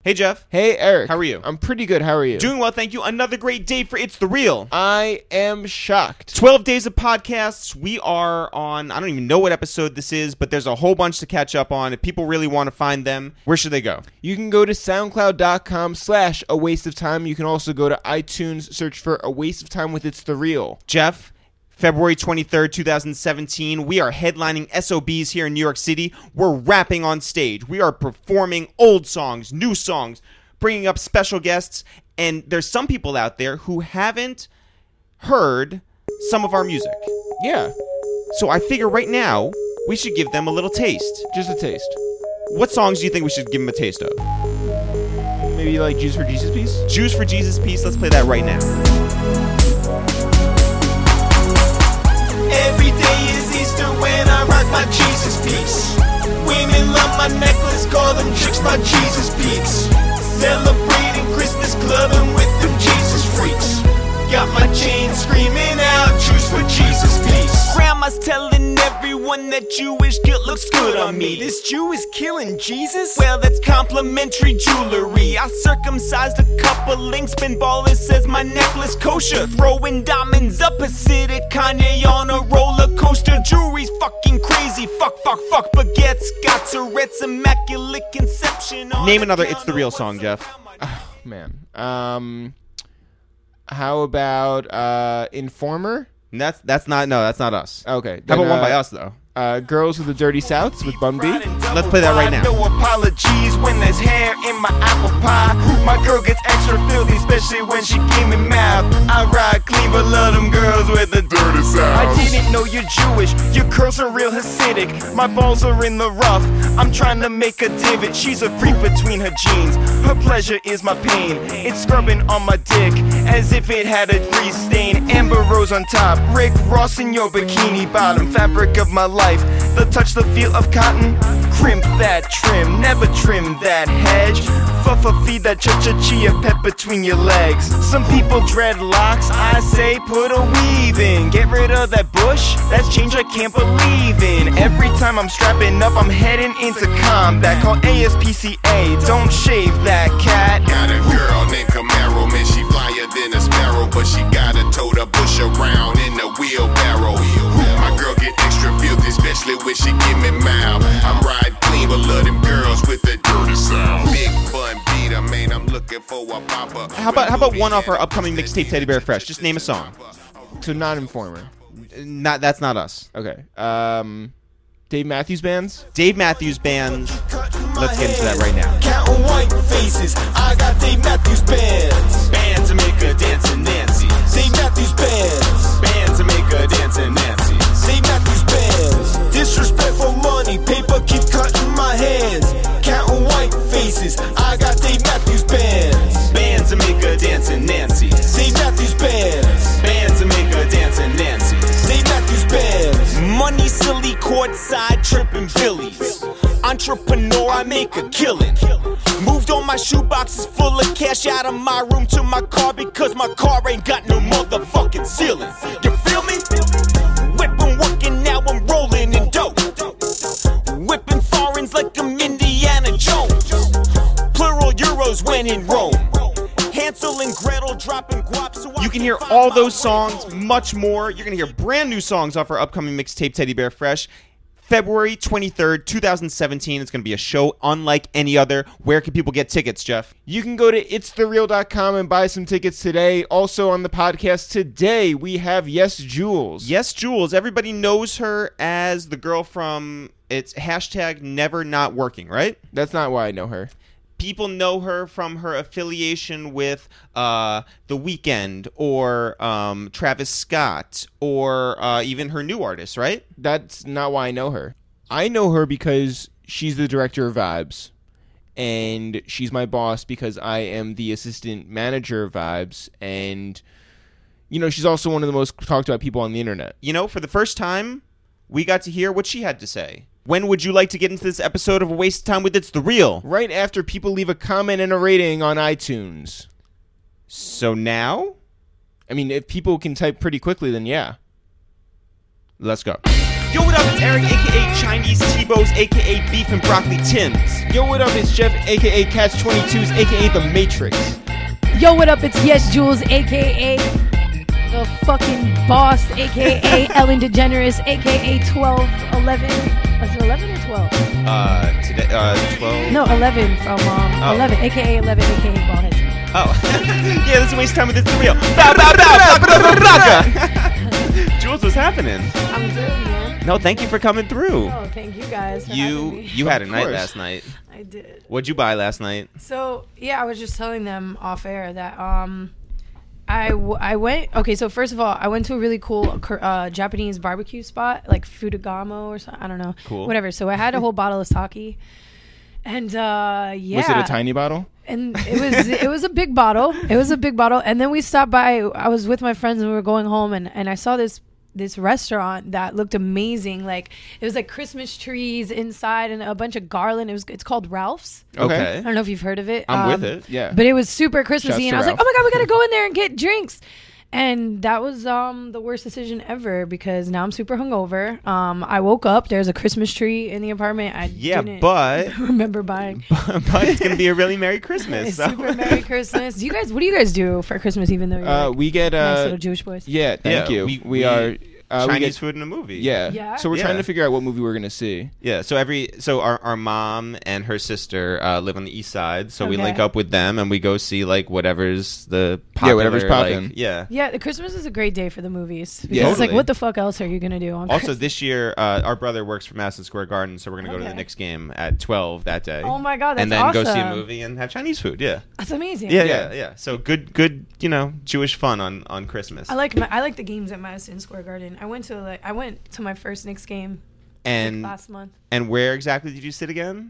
Hey, Jeff. Hey, Eric. How are you? I'm pretty good. How are you? Doing well, thank you. Another great day for It's The Real. I am shocked. 12 days of podcasts. We are on, I don't even know what episode this is, but there's a whole bunch to catch up on. If people really want to find them, where should they go? You can go to soundcloud.com/awasteoftime. You can also go to iTunes, search for A Waste of Time with It's The Real. Jeff, February 23rd, 2017, we are headlining SOBs here in New York City. We're rapping on stage. We are performing old songs, new songs, bringing up special guests, and there's some people out there who haven't heard some of our music. Yeah, So I figure right now, we should give them a little taste. just a taste. What songs do you think we should give them a taste of? Maybe like Juice for Jesus Piece? Juice for Jesus Piece, let's play that right now. Every day is Easter when I rock my Jesus piece. Women love my necklace, call them tricks my Jesus peaks. Celebrating Christmas, clubbing with them Jesus freaks. Got my chain screaming out, choose for Jesus peace. Grandma's telling everyone that Jewish guilt looks good on me. This Jew is killing Jesus? Well, that's complimentary jewelry. I circumcised a couple links, Ben Baller says my necklace kosher. Throwing diamonds up Hasidic, Kanye on a roller coaster. Jewelry's fucking crazy, fuck, baguettes, got Tourette's, immaculate conception. Name another It's The Real song, Jeff. Oh, man. How about Informer? That's not us. Okay. How about then, one by us, though? Girls with the Dirty Souths with Bun B. Let's play that right now. No apologies when there's hair in my apple pie. My girl gets extra filthy, especially when she give me mouth. I ride clean, but love them girls with the dirty south. I didn't know you're Jewish, your curls are real Hasidic. My balls are in the rough, I'm trying to make a divot. She's a freak between her jeans, her pleasure is my pain. It's scrubbing on my dick, as if it had a grease stain. Amber Rose on top, Rick Ross in your bikini bottom. Fabric of my life, the touch, the feel of cotton. Crimp that trim, never trim that hedge. Fuffa feed that chia pet between your legs. Some people dread locks, I say put a weave in. Get rid of that bush, that's change I can't believe in. Every time I'm strapping up, I'm heading into combat. Call ASPCA, don't shave that cat. Got a girl named Camaro, man, she flyer than a sparrow, but she gotta tote a bush around in a wheelbarrow. My girl get extra filthy, especially when she give me mouth. I'm ride clean, but love them girls with the dirty sound. Big bun beater, man, I'm looking for a popper. How about one off our upcoming mixtape, Teddy Bear Fresh? Just name a song. So not Informer. That's not us. Okay. Dave Matthews Bands? Dave Matthews Band. Let's get into that right now. Counting white faces, I got Dave Matthews Bands. Band to make her dancing Nancy. Dave Matthews Bands. Band to make her dancing Nancy. Dave Matthews Bands. Disrespectful money, paper keep cutting my hands. Counting white faces, I got Dave Matthews Bands. Band to make her dancing Nancy. Dave Matthews Bands. Band to make her dancing Nancy. Dave Matthews Bands. Money silly courtside tripping Phillies. Entrepreneur, I make a killing. Moved all my shoeboxes full of cash out of my room to my car because my car ain't got no motherfucking ceiling. You feel me? Whipping, working, now I'm rolling in dope. Whipping foreigns like I'm Indiana Jones. Plural euros when in Rome. Hansel and Gretel dropping guap. So You can hear all those songs, much more. You're going to hear brand new songs off our upcoming mixtape, Teddy Bear Fresh. February 23rd, 2017. It's going to be a show unlike any other. Where can people get tickets, Jeff? You can go to itsthereal.com and buy some tickets today. Also on the podcast today, we have Yes Jules. Yes, Jules. Everybody knows her as the girl from, it's hashtag never not working, right? That's not why I know her. People know her from her affiliation with The Weeknd or Travis Scott or even her new artist, right? That's not why I know her. I know her because she's the director of Vibes, and she's my boss because I am the assistant manager of Vibes, and, you know, she's also one of the most talked about people on the internet. You know, for the first time, we got to hear what she had to say. When would you like to get into this episode of A Waste of Time with It's The Real? Right after people leave a comment and a rating on iTunes. So now? I mean, if people can type pretty quickly, then yeah. Let's go. Yo, what up? It's Eric, aka Chinese T-Bows, aka Beef and Broccoli Tims. Yo, what up? It's Jeff, aka Catch-22s, aka The Matrix. Yo, what up? It's Yes Jules, aka the fucking boss, aka Ellen DeGeneres, aka 1211. Was it 11 or 12? Today, 12. No, 11 from 11, aka 11, aka Ballhead. Oh. Yeah, let's waste time with this. The real. Bow, bow, bow, bow, bow, Jules, what's happening? I'm good, man. No, thank you for coming through. Oh, thank you guys for having me. You had a night course. last night. I did. What'd you buy last night? So, yeah, I was just telling them off air that I went. Okay, so first of all, I went to a really cool Japanese barbecue spot, like Fudagamo or something. I don't know. Cool. Whatever. So I had a whole bottle of sake, and yeah. Was it a tiny bottle? And it was a big bottle. It was a big bottle. And then we stopped by. I was with my friends and we were going home, and I saw this restaurant that looked amazing. Like it was like Christmas trees inside and a bunch of garland. It's called Ralph's. Okay. I don't know if you've heard of it. I'm with it. Yeah. But it was super Christmassy, Shouts and I to was like, Ralph. "Oh my god, we gotta go in there and get drinks." And that was the worst decision ever because now I'm super hungover. I woke up. There's a Christmas tree in the apartment. I didn't but remember buying. but it's gonna be a really Merry Christmas. It's So. super Merry Christmas. What do you guys do for Christmas? Even though you're like We get nice little Jewish boys. Yeah, thank Yeah, you. we We are we Chinese get- food in a movie. Yeah. Yeah? So we're Yeah. trying to figure out what movie we're gonna see. Yeah, so our mom and her sister live on the east side, so we Okay. link up with them and we go see like whatever's the popular, whatever's poppin'. like, yeah. Yeah, the Christmas is a great day for the movies. Because Yeah. it's like, Totally. what the fuck else are you gonna do on Also, Christmas? this year, our brother works for Madison Square Garden, so we're gonna go to the Okay. Knicks game at 12 that day. Oh my god, that's and then go see a awesome. movie and have Chinese food. Yeah, That's amazing. yeah. So good, Jewish fun on Christmas. I like the games at Madison Square Garden. I went to my first Knicks game and last month. and where exactly did you sit again?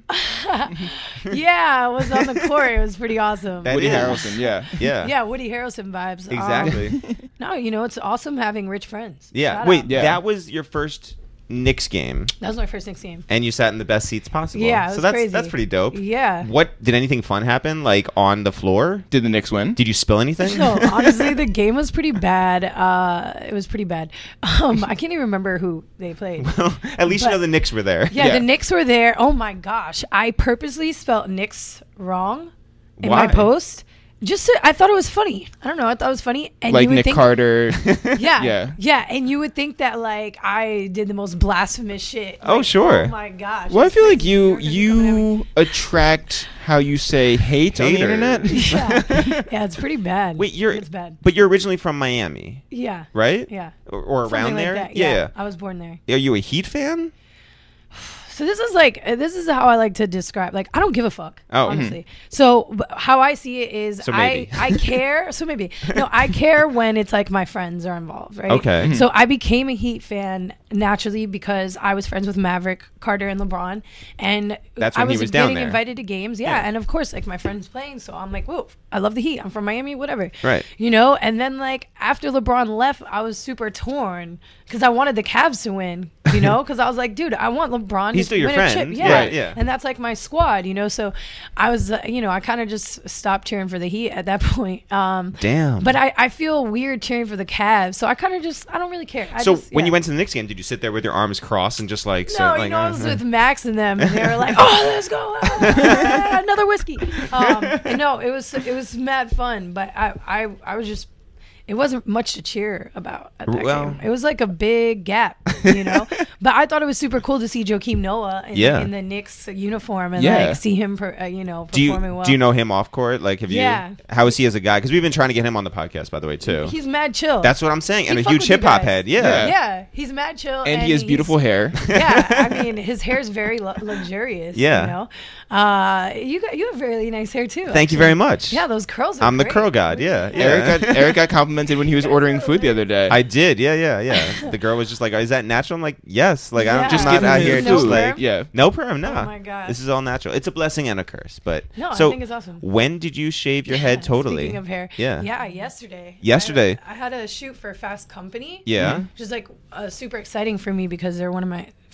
Yeah, I was on the court. It was pretty awesome. That Woody is. Harrelson. Yeah. Yeah. Yeah, Woody Harrelson vibes. Exactly. No, it's awesome having rich friends. Yeah. Shout Wait, out. Yeah. that was your first Knicks game, That was my first Knicks game. and you sat in the best seats possible. Yeah, it so was that's crazy. that's pretty dope. Yeah. What did anything fun happen like on the floor? Did the Knicks win? Did you spill anything? No, honestly, the game was pretty bad. It was pretty bad. I can't even remember who they played. At least you But- know the Knicks were there. Yeah, Yeah. the Knicks were there. Oh my gosh, I purposely spelled Knicks wrong in Why? my post. I thought it was funny. I don't know. I thought it was funny. And Like you would Nick think, Carter. Yeah, Yeah. and you would think that like I did the most blasphemous shit. Oh, Like, sure. Oh my gosh. Well, I it's feel like crazy. you They're gonna be coming at me. attract how you say hate on the Haters. internet. Yeah, it's pretty bad. Wait, it's bad. but you're originally from Miami, Yeah, right? yeah, Or around Something like there? that. Yeah. I was born there. Are you a Heat fan? So this is how I like to describe. Like I don't give a fuck, Oh. honestly. So how I see it is, So maybe. I care. So maybe no, I care when it's like my friends are involved, right? Okay. So I became a Heat fan naturally because I was friends with Maverick, Carter, and LeBron, and That's I when he was was down getting there. invited to games. Yeah, and of course, like my friends playing, so I'm like, whoa, I love the Heat. I'm from Miami, whatever. Right. And then like after LeBron left, I was super torn because I wanted the Cavs to win. Because I was like, dude, I want LeBron. He's to still your win a chip. friend. Yeah. Right, yeah. And that's like my squad, So I was, I kind of just stopped cheering for the Heat at that point. Damn. But I feel weird cheering for the Cavs, so I kind of I don't really care. So when you went to the Knicks game, did you sit there with your arms crossed and just like No, I was with Max and them, and they were like, "Oh, let's go, another whiskey." And no, it was mad fun, but I was just. It wasn't much to cheer about at that Well- game. It was like a big gap, But I thought it was super cool to see Joakim Noah in the Knicks uniform and Yeah. like see him, performing well. Do you know him off court? Like, have Yeah. you? How is he as a guy? Because we've been trying to get him on the podcast, by the way, too. He's mad chill. That's what I'm saying, and He a fuck huge with you hip hop guys. head. Yeah. yeah, he's mad chill, And he has he's- beautiful hair. Yeah, I mean his hair is very luxurious. Yeah. You have really nice hair too. Thank you very much. Yeah, those curls. Are I'm the great. curl god. Yeah. Eric got complimented when he was ordering food the other day. I did. Yeah. The girl was just like, "Is that natural?" I'm like, "Yes." Like, I'm Yeah. just Just not give him out his here No just perm? like yeah. no perm. No. Oh my God. This is all natural. It's a blessing and a curse. But No, so I think it's awesome. when did you shave your head totally? Speaking of hair. Yeah. Yeah, yesterday. Yesterday? I had a shoot for Fast Company. Yeah. Which is like super exciting for me because they're one of my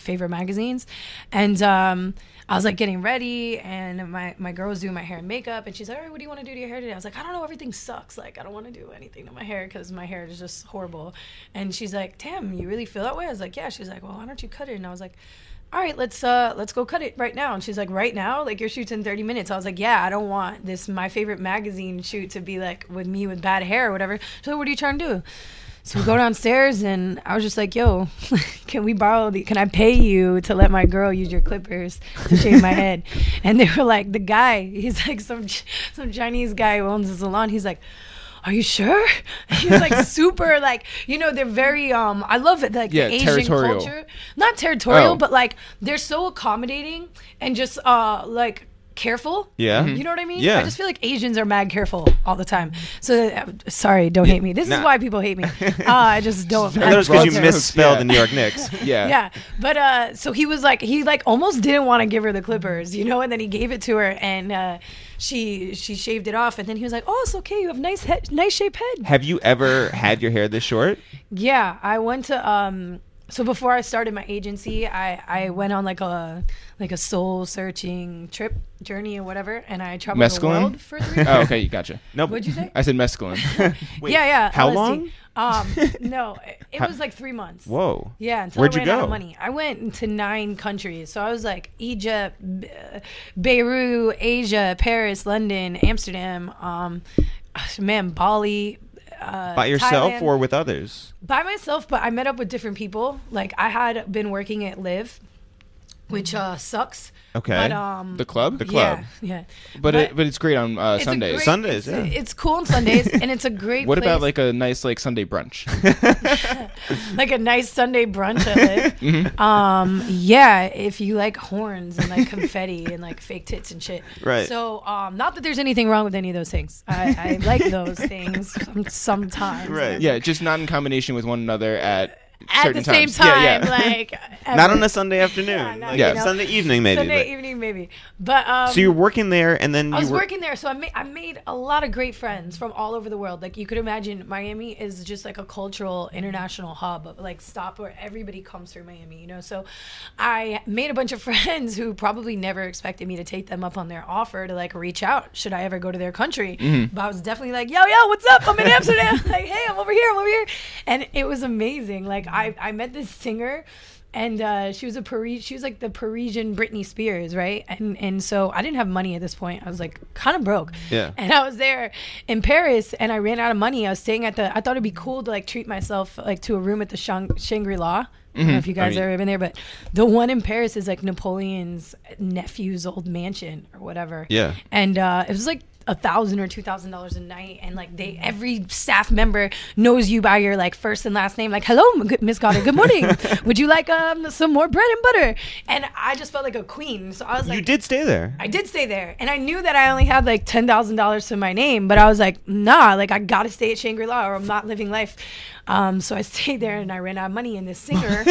favorite magazines. And I was like getting ready, and my girl was doing my hair and makeup, and she's like, all right, what do you want to do to your hair today? I was like, I don't know, everything sucks. Like, I don't want to do anything to my hair because my hair is just horrible. And she's like, damn, you really feel that way? I was like, yeah. She's like, well, why don't you cut it? And I was like, all right, let's go cut it right now. And she's like, right now? Like, your shoot's in 30 minutes. I was like, yeah, I don't want this my favorite magazine shoot to be like with me with bad hair or whatever. So like, what are you trying to do? So we go downstairs, and I was just like, yo, can I pay you to let my girl use your clippers to shave my head? And they were like, the guy, he's like some Chinese guy who owns a salon. He's like, are you sure? He was like super like, you know, they're very I love it, like the Asian territorial. culture. Not territorial, Oh. but like they're so accommodating and just like careful. Yeah. You know what I mean? Yeah. I just feel like Asians are mad careful all the time. So sorry, don't hate me. This is why people hate me. I just don't. I thought it was because you Broad misspelled strokes, the New York Knicks. Yeah. Yeah, but so he was like, he like almost didn't want to give her the clippers, you know, and then he gave it to her, and she shaved it off, and then he was like, oh, it's okay, you have nice shaped head. Have you ever had your hair this short? Yeah, I went to so before I started my agency, I went on like a soul searching journey or whatever, and I traveled the Mescaline? world for 3 years. Oh, okay, gotcha. No. What'd you say? I said mescaline. Wait, Yeah. How LSD. long? No, it was like 3 months. Whoa. Yeah, until Where'd I you ran out go? of money. I went to 9 countries. So I was like Egypt, Beirut, Asia, Paris, London, Amsterdam, Bali. By yourself Thailand. or with others? By myself, but I met up with different people. Like I had been working at Live, which sucks. Okay. But The club? The club. Yeah. But it's great on It's a Sundays. great- Sundays, it's, yeah. it's cool on Sundays, and it's a great. What place. about like a nice like Sunday brunch? Like a nice Sunday brunch at Live? Mm-hmm. Yeah, if you like horns and like confetti and like fake tits and shit. Right. So, not that there's anything wrong with any of those things. I like those things sometimes. Right. Yeah, just not in combination with one another at At certain the same times. time, Yeah, yeah. like Not on a Sunday afternoon. Yeah, not, Like you a know. Sunday evening, maybe. Sunday but- evening, maybe. But So you're working there, and then I was you were working there, so I made a lot of great friends from all over the world. Like you could imagine, Miami is just like a cultural international hub, like stop where everybody comes through Miami, you know. So I made a bunch of friends who probably never expected me to take them up on their offer to like reach out should I ever go to their country. Mm-hmm. But I was definitely like, yo, what's up? I'm in Amsterdam. Like, hey, I'm over here. And it was amazing. Like I met this singer. And she was like the Parisian Britney Spears, right? And so I didn't have money at this point. I was like kind of broke. Yeah. And I was there in Paris, and I ran out of money. I was staying at I thought it'd be cool to like treat myself like to a room at the Shangri-La. I don't know if you guys have ever been there, but the one in Paris is like Napoleon's nephew's old mansion or whatever. Yeah. And it was like $1,000 or $2,000 a night, and like every staff member knows you by your like first and last name. Like, hello, Miss Goddard, good morning. Would you like some more bread and butter? And I just felt like a queen. So I was like, you did stay there. I did stay there, and I knew that I only had like $10,000 to my name, but I was like, nah, like I gotta stay at Shangri-La or I'm not living life. So I stayed there, and I ran out of money. And this singer,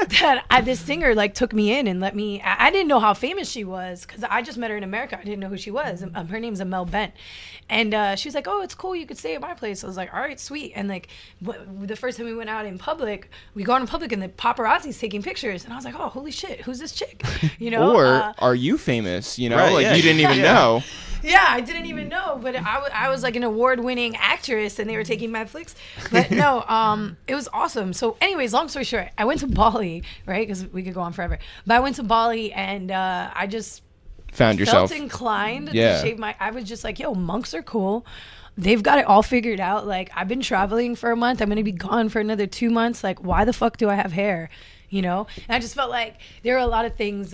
this singer like took me in and let me. I didn't know how famous she was because I just met her in America. I didn't know who she was. Her name's Amel Bent, and she was like, "Oh, it's cool. You could stay at my place." I was like, "All right, sweet." And like the first time we went out in public, we go out in public, and the paparazzi's taking pictures, and I was like, "Oh, holy shit, who's this chick?" You know, Or are you famous? You know, Right, like yeah. you didn't even Yeah. know. Yeah, I didn't even know, but I was like an award-winning actress, and they were taking my flicks. But no, it was awesome. So, anyways, long story short, I went to Bali, right? Because we could go on forever. But I went to Bali, and I just Found yourself. felt inclined Yeah. to shave my. I was just like, yo, monks are cool. They've got it all figured out. Like, I've been traveling for a month. I'm gonna be gone for another 2 months. Like, why the fuck do I have hair? You know? And I just felt like there are a lot of things.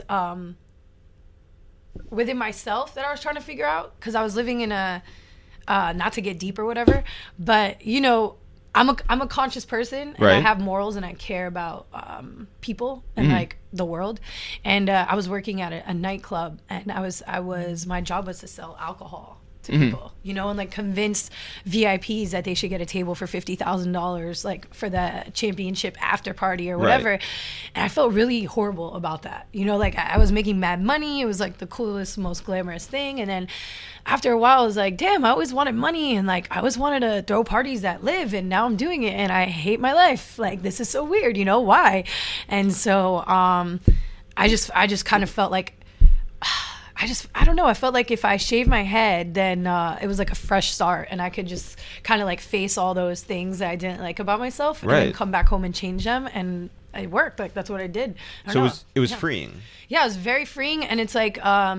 Within myself that I was trying to figure out because I was living in a not to get deep or whatever, but you know, I'm a conscious person, and I Right. have morals, and I care about people and like the world. And I was working at a nightclub, and I was my job was to sell alcohol to people, you know, and like convince VIPs that they should get a table for $50,000, like for the championship after party or whatever. Right. And I felt really horrible about that. You know, like I was making mad money. It was like the coolest, most glamorous thing. And then after a while, I was like, damn, I always wanted money. And like, I always wanted to throw parties that live. And now I'm doing it. And I hate my life. Like, this is so weird. You know, why? And so I just kind of felt like, I don't know. I felt like if I shaved my head, then it was like a fresh start, and I could just kind of like face all those things that I didn't like about myself, and then come back home and change them. And it worked. Like, that's what I did. So it was freeing. Yeah, it was very freeing, and it's like,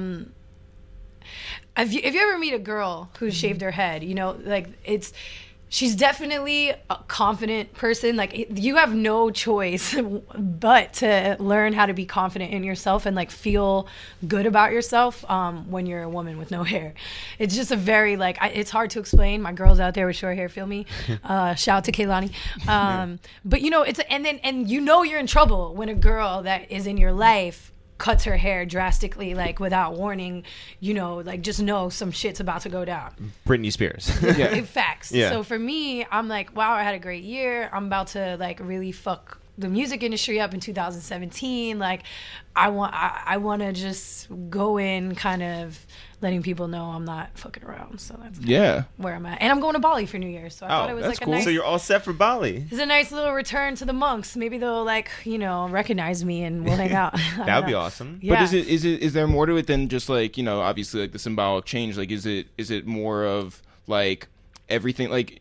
if you ever meet a girl who's shaved her head, you know, like she's definitely a confident person. Like, you have no choice but to learn how to be confident in yourself and like feel good about yourself when you're a woman with no hair. It's just a very like, it's hard to explain. My girls out there with short hair feel me. Shout out to Kaylani. But you know, and you know you're in trouble when a girl that is in your life cuts her hair drastically, like without warning, you know, like just know some shit's about to go down. Britney Spears. Yeah. Facts. Yeah. So for me, I'm like, wow, I had a great year. I'm about to like really fuck the music industry up in 2017. Like, I want to just go in kind of letting people know I'm not fucking around. So that's where I'm at. And I'm going to Bali for New Year's. So I thought it was that's like cool. a nice... So you're all set for Bali. It's a nice little return to the monks. Maybe they'll like, you know, recognize me and we'll hang out. That would be awesome. Yeah. But is there more to it than just like, you know, obviously like the symbolic change? Like, is it more of like everything, like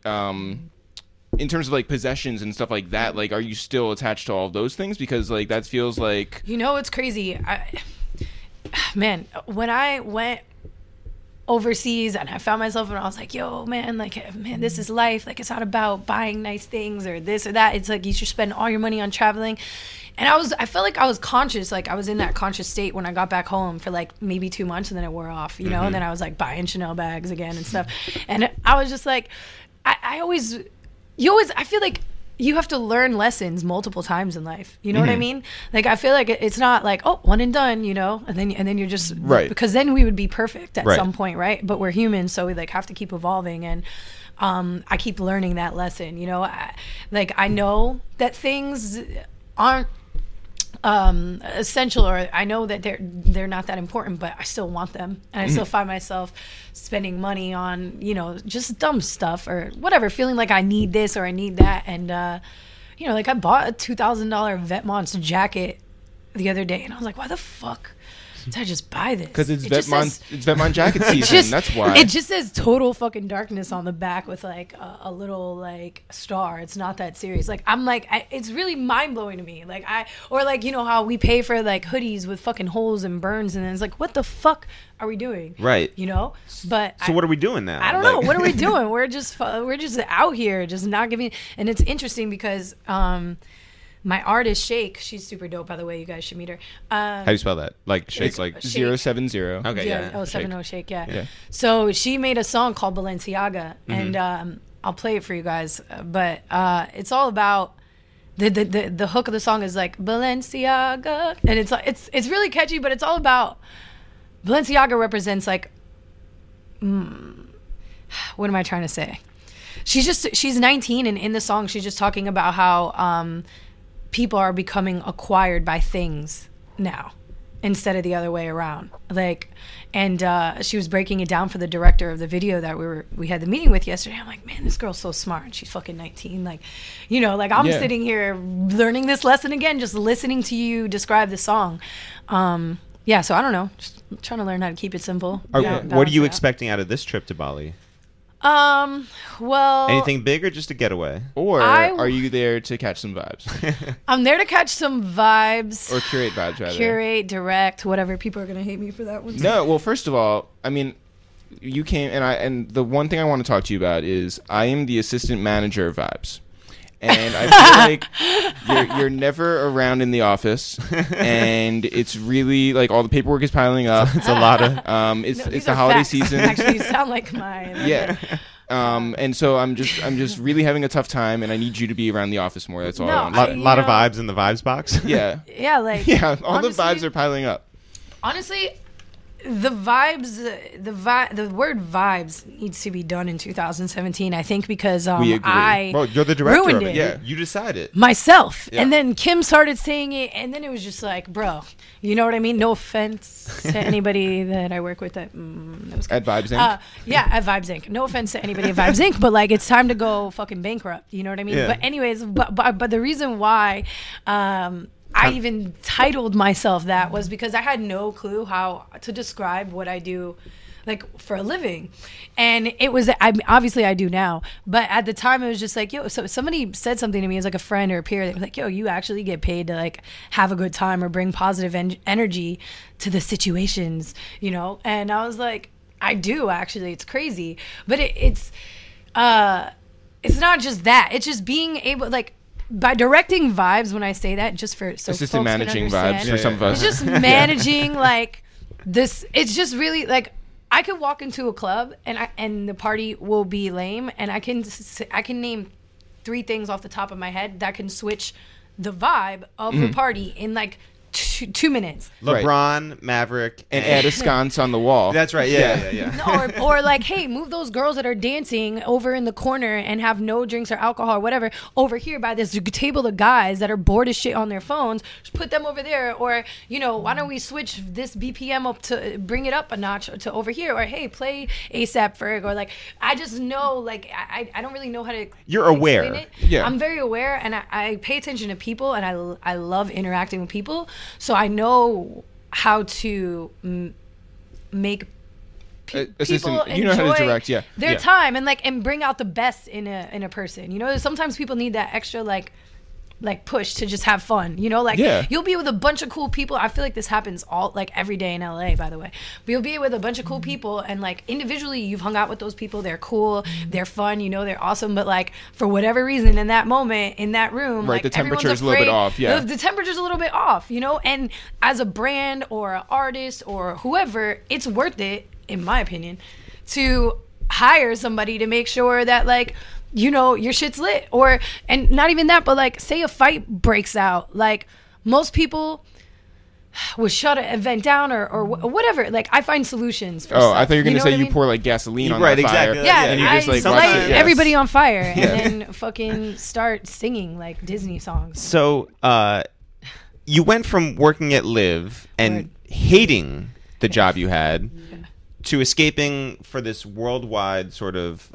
in terms of like possessions and stuff like that? Like, are you still attached to all of those things? Because like that feels like, you know, it's crazy. Man, when I went overseas and I found myself and I was like, yo, man, like, man, this is life. Like, it's not about buying nice things or this or that. It's like you should spend all your money on traveling. And I felt like I was conscious. Like, I was in that conscious state when I got back home for like maybe 2 months, and then it wore off, you know, and then I was like buying Chanel bags again and stuff. And I was just like, I feel like you have to learn lessons multiple times in life. You know what I mean? Like, I feel like it's not like, oh, one and done, you know, and then you're just right, because then we would be perfect at some point, right? But we're humans, so we like have to keep evolving. And I keep learning that lesson, you know. I know that things aren't essential, or I know that they're not that important, but I still want them, and I still find myself spending money on, you know, just dumb stuff or whatever, feeling like I need this or I need that. And you know, like I bought a $2,000 Vetmonts jacket the other day, and I was like, why the fuck did I just buy this? Because it's Vetmont jacket season. That's why. It just says total fucking darkness on the back with like a little like star. It's not that serious. Like, I'm like, it's really mind blowing to me. Like, or like, you know how we pay for like hoodies with fucking holes and burns, and then it's like, what the fuck are we doing? Right. You know? But so what are we doing now? I don't know. What are we doing? We're just out here, just not giving. And it's interesting because my artist Shake, she's super dope, by the way. You guys should meet her. How do you spell that? Like Shake, like 070. Okay, yeah. 070 Shake, yeah. So she made a song called Balenciaga, and I'll play it for you guys. But it's all about the hook of the song is like Balenciaga, and it's really catchy, but it's all about Balenciaga represents like what am I trying to say? She's 19, and in the song she's just talking about how people are becoming acquired by things now instead of the other way around. Like, and she was breaking it down for the director of the video that we had the meeting with yesterday. I'm like, man, this girl's so smart. She's fucking 19. Like, you know, like I'm sitting here learning this lesson again, just listening to you describe the song. Yeah, so I don't know, just trying to learn how to keep it simple. What are you expecting out of this trip to Bali? Well, anything big or just a getaway? Or are you there to catch some vibes? I'm there to catch some vibes. Or curate vibes, rather. Curate, direct, whatever. People are going to hate me for that one. No, well, first of all, I mean, you came, and the one thing I want to talk to you about is I am the assistant manager of Vibes. And I feel like you're never around in the office, and it's really like all the paperwork is piling up. It's a lot of it's the holiday season. Actually, you sound like mine. Yeah. And so I'm just really having a tough time, and I need you to be around the office more. That's all. I want. A lot of vibes in the vibes box. Yeah. Yeah, like yeah, all honestly, the vibes are piling up. Honestly, the word vibes needs to be done in 2017, I think, because We agree. I Well, you're the director ruined of it. it. Yeah. You decided. myself. Yeah. And then Kim started saying it, and then it was just like, bro, you know what I mean? No offense to anybody that I work with that was At Vibes Inc. yeah, at Vibes Inc. No offense to anybody at Vibes Inc., but like it's time to go fucking bankrupt. You know what I mean? Yeah. But anyways, but the reason why I even titled myself that was because I had no clue how to describe what I do, like, for a living. And it was, obviously I do now, but at the time it was just like, yo, so somebody said something to me as like a friend or a peer that was like, yo, you actually get paid to like have a good time or bring positive energy to the situations, you know? And I was like, I do actually. It's crazy. But it's not just that. It's just being able, like, by directing Vibes, when I say that, just for so Assistant folks managing can understand, Vibes for some of us. it's just managing like this. It's just really like I could walk into a club and the party will be lame, and I can name 3 things off the top of my head that can switch the vibe of the party in like 2 minutes. Right. LeBron, Maverick, And add a sconce on the wall. That's right. Yeah. No, or like, hey, move those girls that are dancing over in the corner and have no drinks or alcohol or whatever over here by this table of guys that are bored as shit on their phones. Just put them over there. Or, you know, why don't we switch this BPM up to bring it up a notch to over here? Or, hey, play ASAP Ferg. Or like, I just know, like, I don't really know how to. You're aware. explain it. Yeah. I'm very aware, and I pay attention to people, and I love interacting with people. So I know how to make Assistant- people you know how to enjoy direct, yeah. their Yeah. time and bring out the best in a person. You know, sometimes people need that extra like push to just have fun. You know, like Yeah. you'll be with a bunch of cool people. I feel like this happens every day in LA, by the way. But you'll be with a bunch of cool people, and like individually you've hung out with those people. They're cool, they're fun, you know, they're awesome. But like for whatever reason in that moment in that room, Right, like, the temperature everyone's is a little bit afraid- off, yeah. the temperature's a little bit off, you know. And as a brand or an artist or whoever, it's worth it, in my opinion, to hire somebody to make sure that, like, you know, your shit's lit. Or, and not even that, but like, say a fight breaks out, like most people would shut an event down or whatever. Like, I find solutions for Oh, stuff. I thought you were going to know say what I you mean? pour like gasoline on Right, that fire. exactly. Yeah, and you I just like light watch it, yes. everybody on fire and then fucking start singing like Disney songs. So, you went from working at Live and Word. hating the job you had to escaping for this worldwide sort of,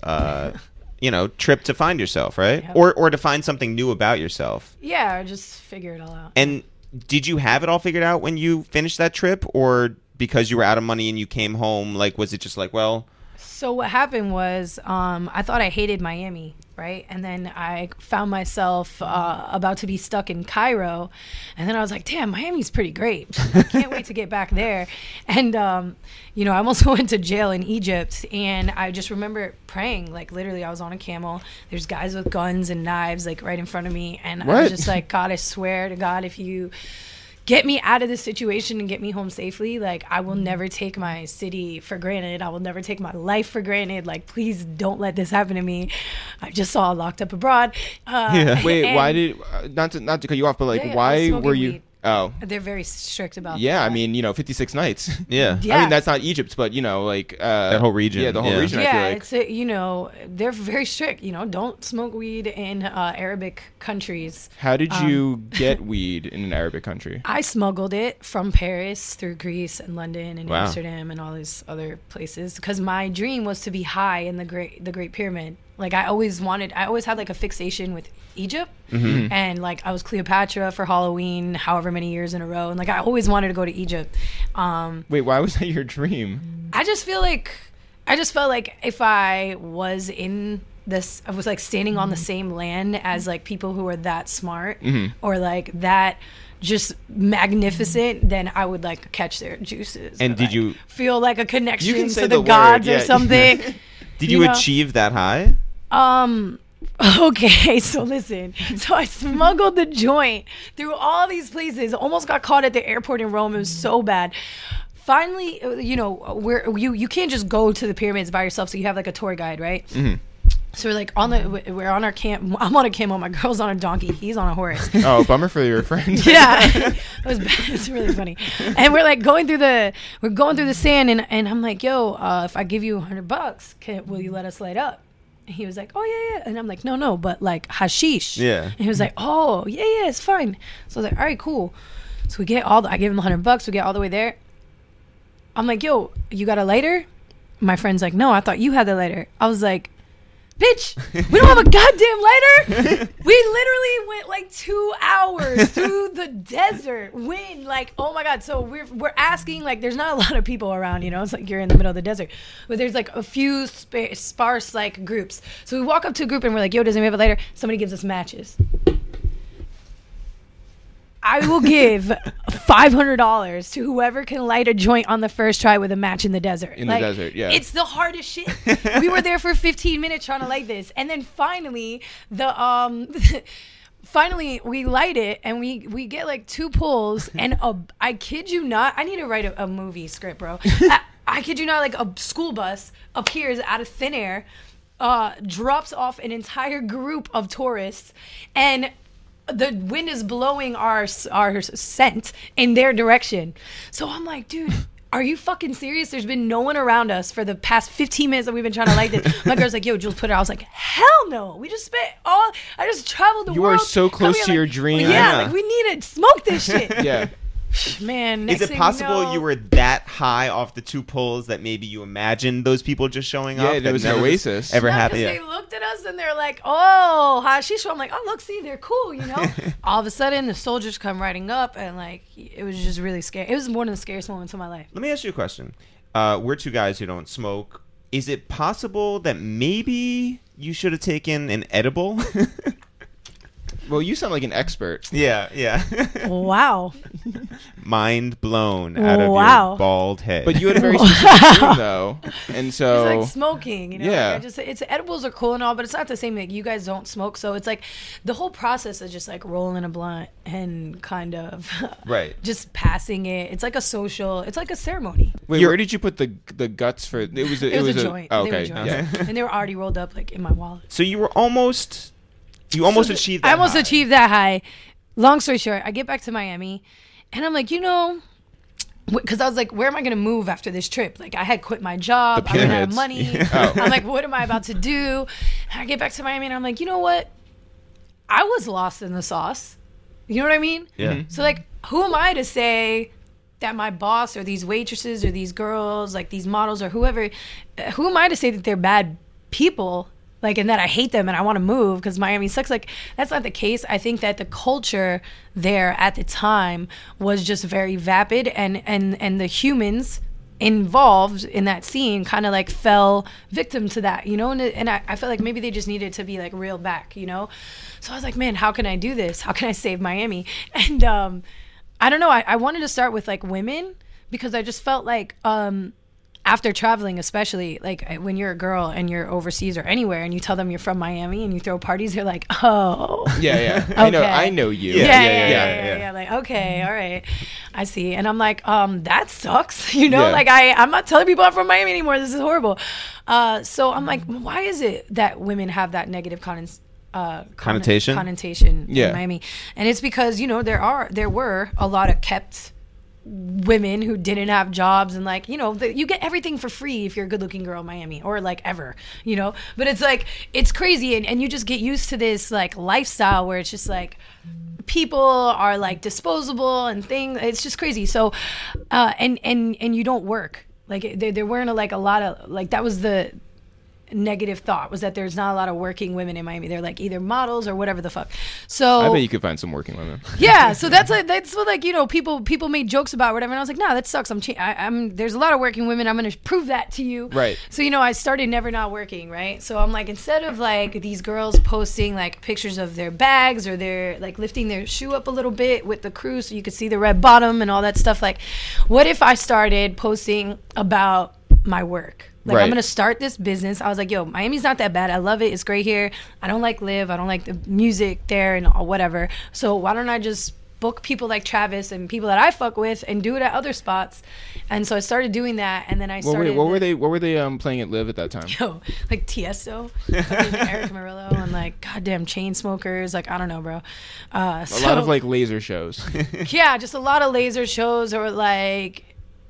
trip to find yourself, right? Yeah. Or to find something new about yourself. Yeah, or just figure it all out. And did you have it all figured out when you finished that trip, or because you were out of money and you came home, like, was it just like, well, So what happened was, I thought I hated Miami, right? And then I found myself about to be stuck in Cairo, and then I was like, "Damn, Miami's pretty great. I can't wait to get back there." And I almost went to jail in Egypt, and I just remember praying, like literally, I was on a camel. There's guys with guns and knives, like right in front of me, and I What? was just like, "God, I swear to God, if you get me out of this situation and get me home safely, like, I will never take my city for granted. I will never take my life for granted. Like, please don't let this happen to me." I just saw Locked Up Abroad. Wait, and why did not to cut you off, but like, Yeah, yeah, I was why smoking were you? weed. Oh, they're very strict about yeah. that. I mean, 56 nights. yeah. Yeah. I mean, that's not Egypt, but like That whole region, Yeah, the whole yeah. region. I yeah, feel like. it's they're very strict. Don't smoke weed in Arabic countries. How did you get weed in an Arabic country? I smuggled it from Paris through Greece and London and Wow. Amsterdam and all these other places because my dream was to be high in the Great Pyramid. Like, I always had like a fixation with Egypt, and like I was Cleopatra for Halloween however many years in a row, and like I always wanted to go to Egypt. Wait, why was that your dream? I just felt like if I was in this, I was like standing on the same land as like people who are that smart or like that just magnificent, then I would like catch their juices. And or, did like, you- feel like a connection can say to the the word, gods yeah. or something? Did you know? achieve that high? Okay, so listen. So I smuggled the joint through all these places. Almost got caught at the airport in Rome. It was so bad. Finally, where you can't just go to the pyramids by yourself. So you have like a tour guide, right? So we're on our camp. I'm on a camel. My girl's on a donkey. He's on a horse. Oh, bummer for your friend. Yeah, it was bad. It's really funny. And we're like going through the sand, and I'm like, yo, if I give you $100, will you let us light up? And he was like, oh yeah. And I'm like, no, but like hashish. Yeah. And he was like, oh yeah, it's fine. So I was like, all right, cool. So I gave him $100. We get all the way there. I'm like, yo, you got a lighter? My friend's like, no, I thought you had the lighter. I was like, bitch, we don't have a goddamn lighter. We literally went like 2 hours through the desert. When like, oh my God. So we're asking, like, there's not a lot of people around, it's like you're in the middle of the desert, but there's like a few sparse like groups. So we walk up to a group and we're like, yo, does anybody have a lighter? Somebody gives us matches. I will give $500 to whoever can light a joint on the first try with a match in the desert. In the desert, yeah. It's the hardest shit. We were there for 15 minutes trying to light this, and then finally finally we light it, and we get like 2 pulls, and I kid you not, I need to write a movie script, bro. I kid you not, like a school bus appears out of thin air, drops off an entire group of tourists, and the wind is blowing our scent in their direction. So I'm like, dude, are you fucking serious? There's been no one around us for the past 15 minutes that we've been trying to light this. My girl's like, yo, Jules, put it out. I was like, hell no. We just I just traveled the world. You are so close to your dream. Yeah, like we need to smoke this shit. Yeah. Man, Is it possible you were that high off the 2 pulls that maybe you imagined those people just showing up? Yeah, it was an oasis. Ever no, happened? They looked at us and they're like, oh, hashish. I'm like, oh, look, see, they're cool, All of a sudden, the soldiers come riding up, and like, it was just really scary. It was one of the scariest moments of my life. Let me ask you a question. We're 2 guys who don't smoke. Is it possible that maybe you should have taken an edible? Well, you sound like an expert. Yeah. Wow. Mind blown out of Wow. your bald head. But you had a very specific dream, though. And so... It's like smoking, Yeah. Like it's edibles are cool and all, but it's not the same. Like, you guys don't smoke, so it's like the whole process is just like rolling a blunt and kind of Right. just passing it. It's like a social. It's like a ceremony. Wait, where did you put the guts for... It was a joint. Oh, They were okay. joints. Yeah. And they were already rolled up like in my wallet. So you were almost... You almost achieved that I almost high. achieved that high. Long story short, I get back to Miami, and I'm like, because I was like, where am I going to move after this trip? Like, I had quit my job. I ran out of pyramids. money. Oh. I'm like, what am I about to do? And I get back to Miami, and I'm like, you know what? I was lost in the sauce. You know what I mean? Yeah. So, like, who am I to say that my boss or these waitresses or these girls, like these models or whoever, who am I to say that they're bad people? Like, and that I hate them and I want to move because Miami sucks. Like, that's not the case. I think that the culture there at the time was just very vapid, and the humans involved in that scene kind of like fell victim to that, and I felt like maybe they just needed to be like reeled back, So I was like, man, how can I do this? How can I save Miami? And I don't know. I wanted to start with like women because I just felt like after traveling, especially like when you're a girl and you're overseas or anywhere and you tell them you're from Miami and you throw parties, they're like, oh, Yeah. Okay. I know you. Yeah. Like, okay, all right, I see. And I'm like, that sucks. Yeah. Like I'm not telling people I'm from Miami anymore. This is horrible. So I'm like, why is it that women have that negative connotation Yeah. in Miami? And it's because, there were a lot of kept women who didn't have jobs, and like, you get everything for free if you're a good looking girl in Miami, or like ever, but it's like, it's crazy, and you just get used to this like lifestyle where it's just like people are like disposable and things. It's just crazy. So and you don't work. Like there weren't like a lot of, like, that was the negative thought, was that there's not a lot of working women in Miami. They're like either models or whatever the fuck. So I bet you could find some working women. yeah, so that's what, like, people made jokes about whatever, and I was like, nah, that sucks. I'm there's a lot of working women. I'm gonna prove that to you. Right. So I started Never Not Working, right? So I'm like, instead of like these girls posting like pictures of their bags or they're like lifting their shoe up a little bit with the crew so you could see the red bottom and all that stuff, like, what if I started posting about my work? Like, Right. I'm going to start this business. I was like, yo, Miami's not that bad. I love it. It's great here. I don't like Live. I don't like the music there and whatever. So why don't I just book people like Travis and people that I fuck with and do it at other spots. And so I started doing that, and then I started. What were they playing at Live at that time? Yo, like Tiesto, fucking Eric Murillo, and like goddamn Chainsmokers. Like I don't know, bro. A lot of like laser shows. Yeah, just a lot of laser shows, or like.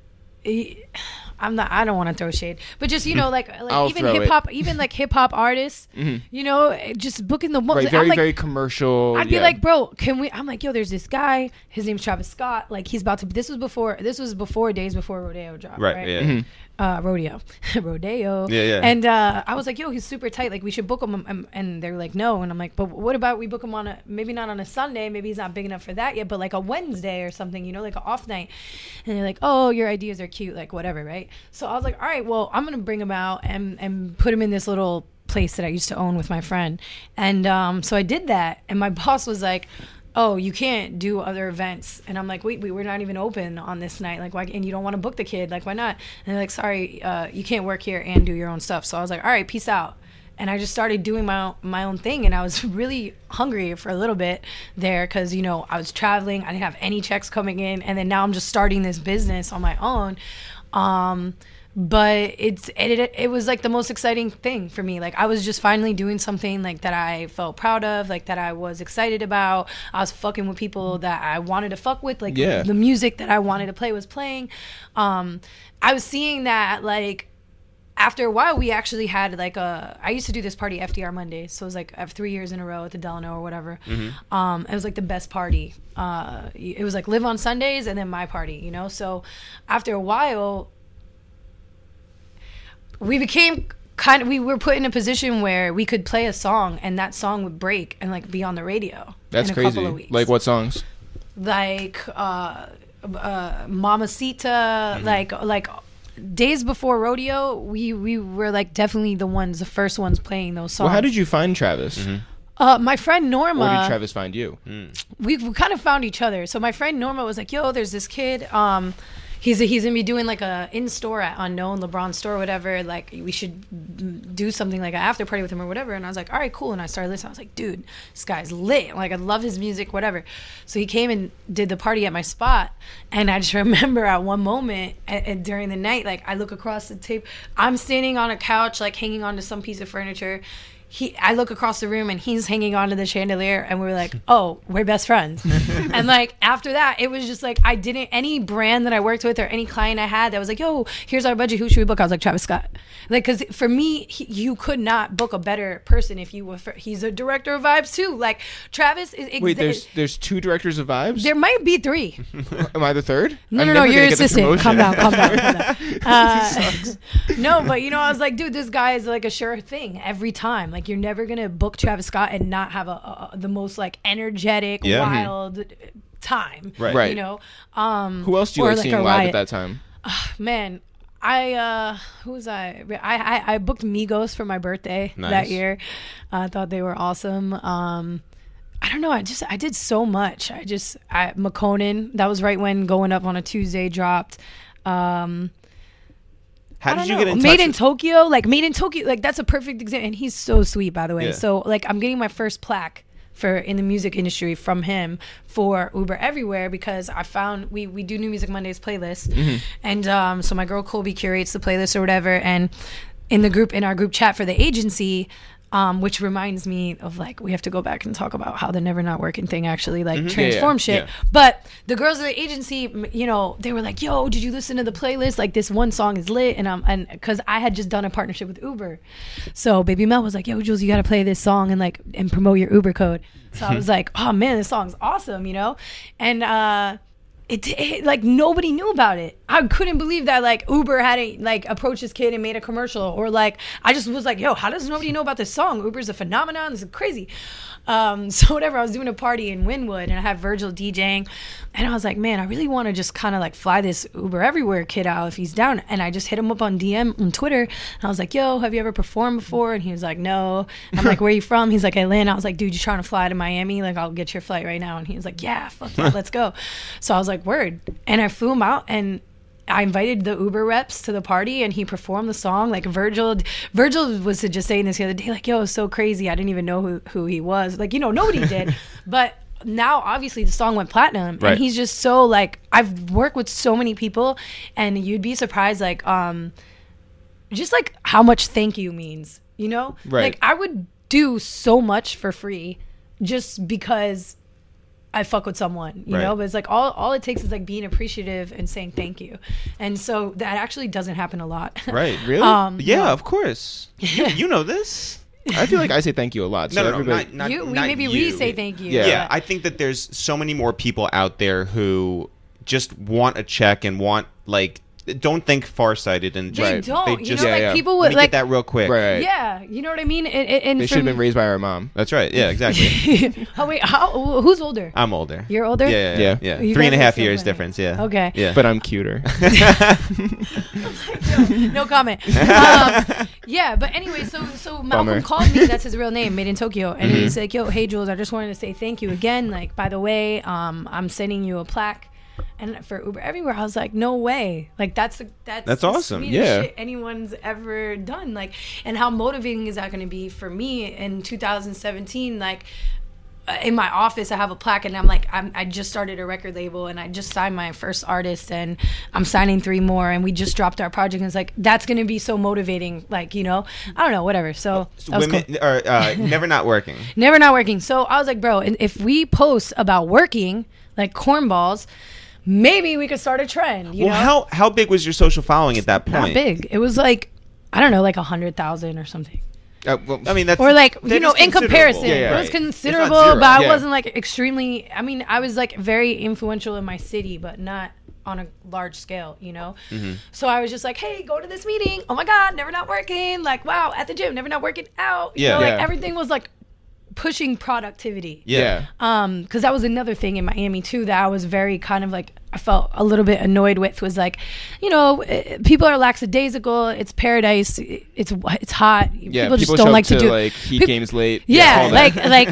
I don't want to throw shade, but just like even hip hop, even like hip hop artists, just booking the right, very commercial. I'd be like, bro, can we? I'm like, yo, there's this guy. His name's Travis Scott. Like he's about to. This was before Days Before Rodeo dropped. Right. Yeah. Mm-hmm. Rodeo. Yeah. And I was like, yo, he's super tight. Like we should book him. And they're like, no. And I'm like, but what about we book him on maybe not on a Sunday. Maybe he's not big enough for that yet. But like a Wednesday or something. Like an off night. And they're like, oh, your ideas are cute. Like whatever, right? So I was like, all right, well, I'm gonna bring him out and put him in this little place that I used to own with my friend. And so I did that. And my boss was like, oh, you can't do other events. And I'm like, wait, we're not even open on this night. Like, why? And you don't want to book the kid. Like, why not? And they're like, sorry, you can't work here and do your own stuff. So I was like, all right, peace out. And I just started doing my own thing. And I was really hungry for a little bit there because, I was traveling. I didn't have any checks coming in. And then now I'm just starting this business on my own. But it was like the most exciting thing for me. Like I was just finally doing something like that I felt proud of, like that I was excited about. I was fucking with people that I wanted to fuck with, like the music that I wanted to play was playing. I was seeing that like after a while we actually had like I used to do this party FDR Mondays, so it was like I have 3 years in a row at the Delano or whatever. Mm-hmm. It was like the best party. It was like Live on Sundays and then my party, so after a while we became we were put in a position where we could play a song and that song would break and like be on the radio. That's in a crazy. Couple of weeks. Like what songs? Like Mamacita, Mm-hmm. like Days Before Rodeo, we were like definitely the first ones playing those songs. Well, how did you find Travis? Mm-hmm. My friend Norma. Or did Travis find you? We kind of found each other. So my friend Norma was like, yo, there's this kid. He's gonna be doing like a in-store at Unknown, LeBron store or whatever. Like we should do something like an after party with him or whatever. And I was like, all right, cool. And I started listening. I was like, dude, this guy's lit. Like I love his music, whatever. So he came and did the party at my spot. And I just remember at one moment during the night, like I look across the tape. I'm standing on a couch, like hanging onto some piece of furniture. I look across the room and he's hanging onto the chandelier and we're like, oh, we're best friends. And like after that, it was just like any brand that I worked with or any client I had that was like, yo, here's our budget, who should we book? I was like, Travis Scott. Like, because for me, you could not book a better person if you were. He's a director of Vibes too. Like Travis is. Wait, there's 2 directors of Vibes? There might be 3. Am I the 3rd? No, you're assistant. Calm down. No, but I was like, dude, this guy is like a sure thing every time. Like you're never gonna book Travis Scott and not have the most like energetic, wild time. Right. Who else do you like seeing live at that time? Man, who was I? I booked Migos for my birthday that year. I thought they were awesome. I don't know. I did so much. McConan, that was right when Going Up on a Tuesday dropped. How did you get in touch? Made in Tokyo, like that's a perfect example. And he's so sweet, by the way. Yeah. So like I'm getting my first plaque in the music industry from him for Uber Everywhere because I found we do New Music Mondays playlist. Mm-hmm. And so my girl Colby curates the playlist or whatever, and in our group chat for the agency, which reminds me of like we have to go back and talk about how the Never Not Working thing actually like transformed shit. Yeah. But the girls of the agency, they were like, "Yo, did you listen to the playlist? Like this one song is lit." And because I had just done a partnership with Uber, so Baby Mel was like, "Yo, Jules, you got to play this song and promote your Uber code." So I was like, "Oh man, this song's awesome," and. It like nobody knew about it. I couldn't believe that like Uber hadn't like approached this kid and made a commercial, or like I just was like, yo, how does nobody know about this song? Uber's a phenomenon. This is crazy. So whatever, I was doing a party in Wynwood and I had Virgil DJing, and I was like, man, I really want to just kind of like fly this Uber Everywhere kid out if he's down. And I just hit him up on DM on Twitter, and I was like, yo, have you ever performed before? And he was like, no. I'm like, where are you from? He's like, Atlanta. I was like, dude, you trying to fly to Miami? Like, I'll get your flight right now. And he was like, yeah, fuck yeah, let's go. So I was like, word. And I flew him out, and I invited the Uber reps to the party, and he performed the song. Like Virgil was just saying this the other day, like, yo, it was so crazy. I didn't even know who he was. Like, nobody did. But now obviously the song went platinum, Right. and he's just so like, I've worked with so many people, and you'd be surprised, like just like how much thank you means, you know? Right. Like I would do so much for free just because I fuck with someone, you Right. know? But it's like all it takes is like being appreciative and saying thank you. And so that actually doesn't happen a lot. Right. Really? Yeah, of course. You know this. I feel like I say thank you a lot. So No, everybody, not we not maybe you. we say thank you. Yeah. Yeah, but- I think that there's so many more people out there who just want a check and want like don't think farsighted and They just, don't. They You just know, Yeah, like yeah. people let would me like get that real quick. right. yeah, you know what I mean? And They should have been raised by our mom. That's right. Yeah, exactly. Oh wait, who's older? I'm older. You're older? Yeah, Yeah. yeah. You 3.5 guys are so years funny. difference. Yeah. Okay. Yeah. But I'm cuter. No comment. Yeah, but anyway, so Malcolm Bummer. called me. That's his real name, Made in Tokyo, and Mm-hmm. he's like, "Yo, hey Jules, I just wanted to say thank you again. Like, by the way, I'm sending you a plaque." And for Uber Everywhere, I was like, no way. Like that's That's the awesome. sweetest Yeah. shit anyone's ever done. Like, and how motivating is that going to be for me in 2017? Like, in my office, I have a plaque, and I'm like, I just started a record label, and I just signed my first artist, and I'm signing 3 more, and we just dropped our project. And it's like, that's going to be so motivating. Like, you know, I don't know, whatever. So that was Women cool. are never not working. Never not working. So I was like, bro, and if we post about working, like cornballs, maybe we could start a trend. You Well, know, how big was your social following at that point? not big. It was like, I don't know, like 100,000 or something. Well, I mean, that's Or like, that you know, is in considerable. comparison, Yeah, yeah. it was Right. considerable, It's not zero. but I Yeah. wasn't like extremely. I mean, I was like very influential in my city, but not on a large scale, you know. Mm-hmm. So I was just like, hey, go to this meeting. Oh my god, never not working. Like, wow, at the gym, never not working out. You Yeah. know, like Yeah. everything was like pushing productivity. Yeah. Because that was another thing in Miami too that I was very kind of like, I felt a little bit annoyed with, was like, you know, people are lackadaisical. It's paradise. It's hot. yeah, people just show don't up like to do like Heat peop- games late. Yeah, all that. like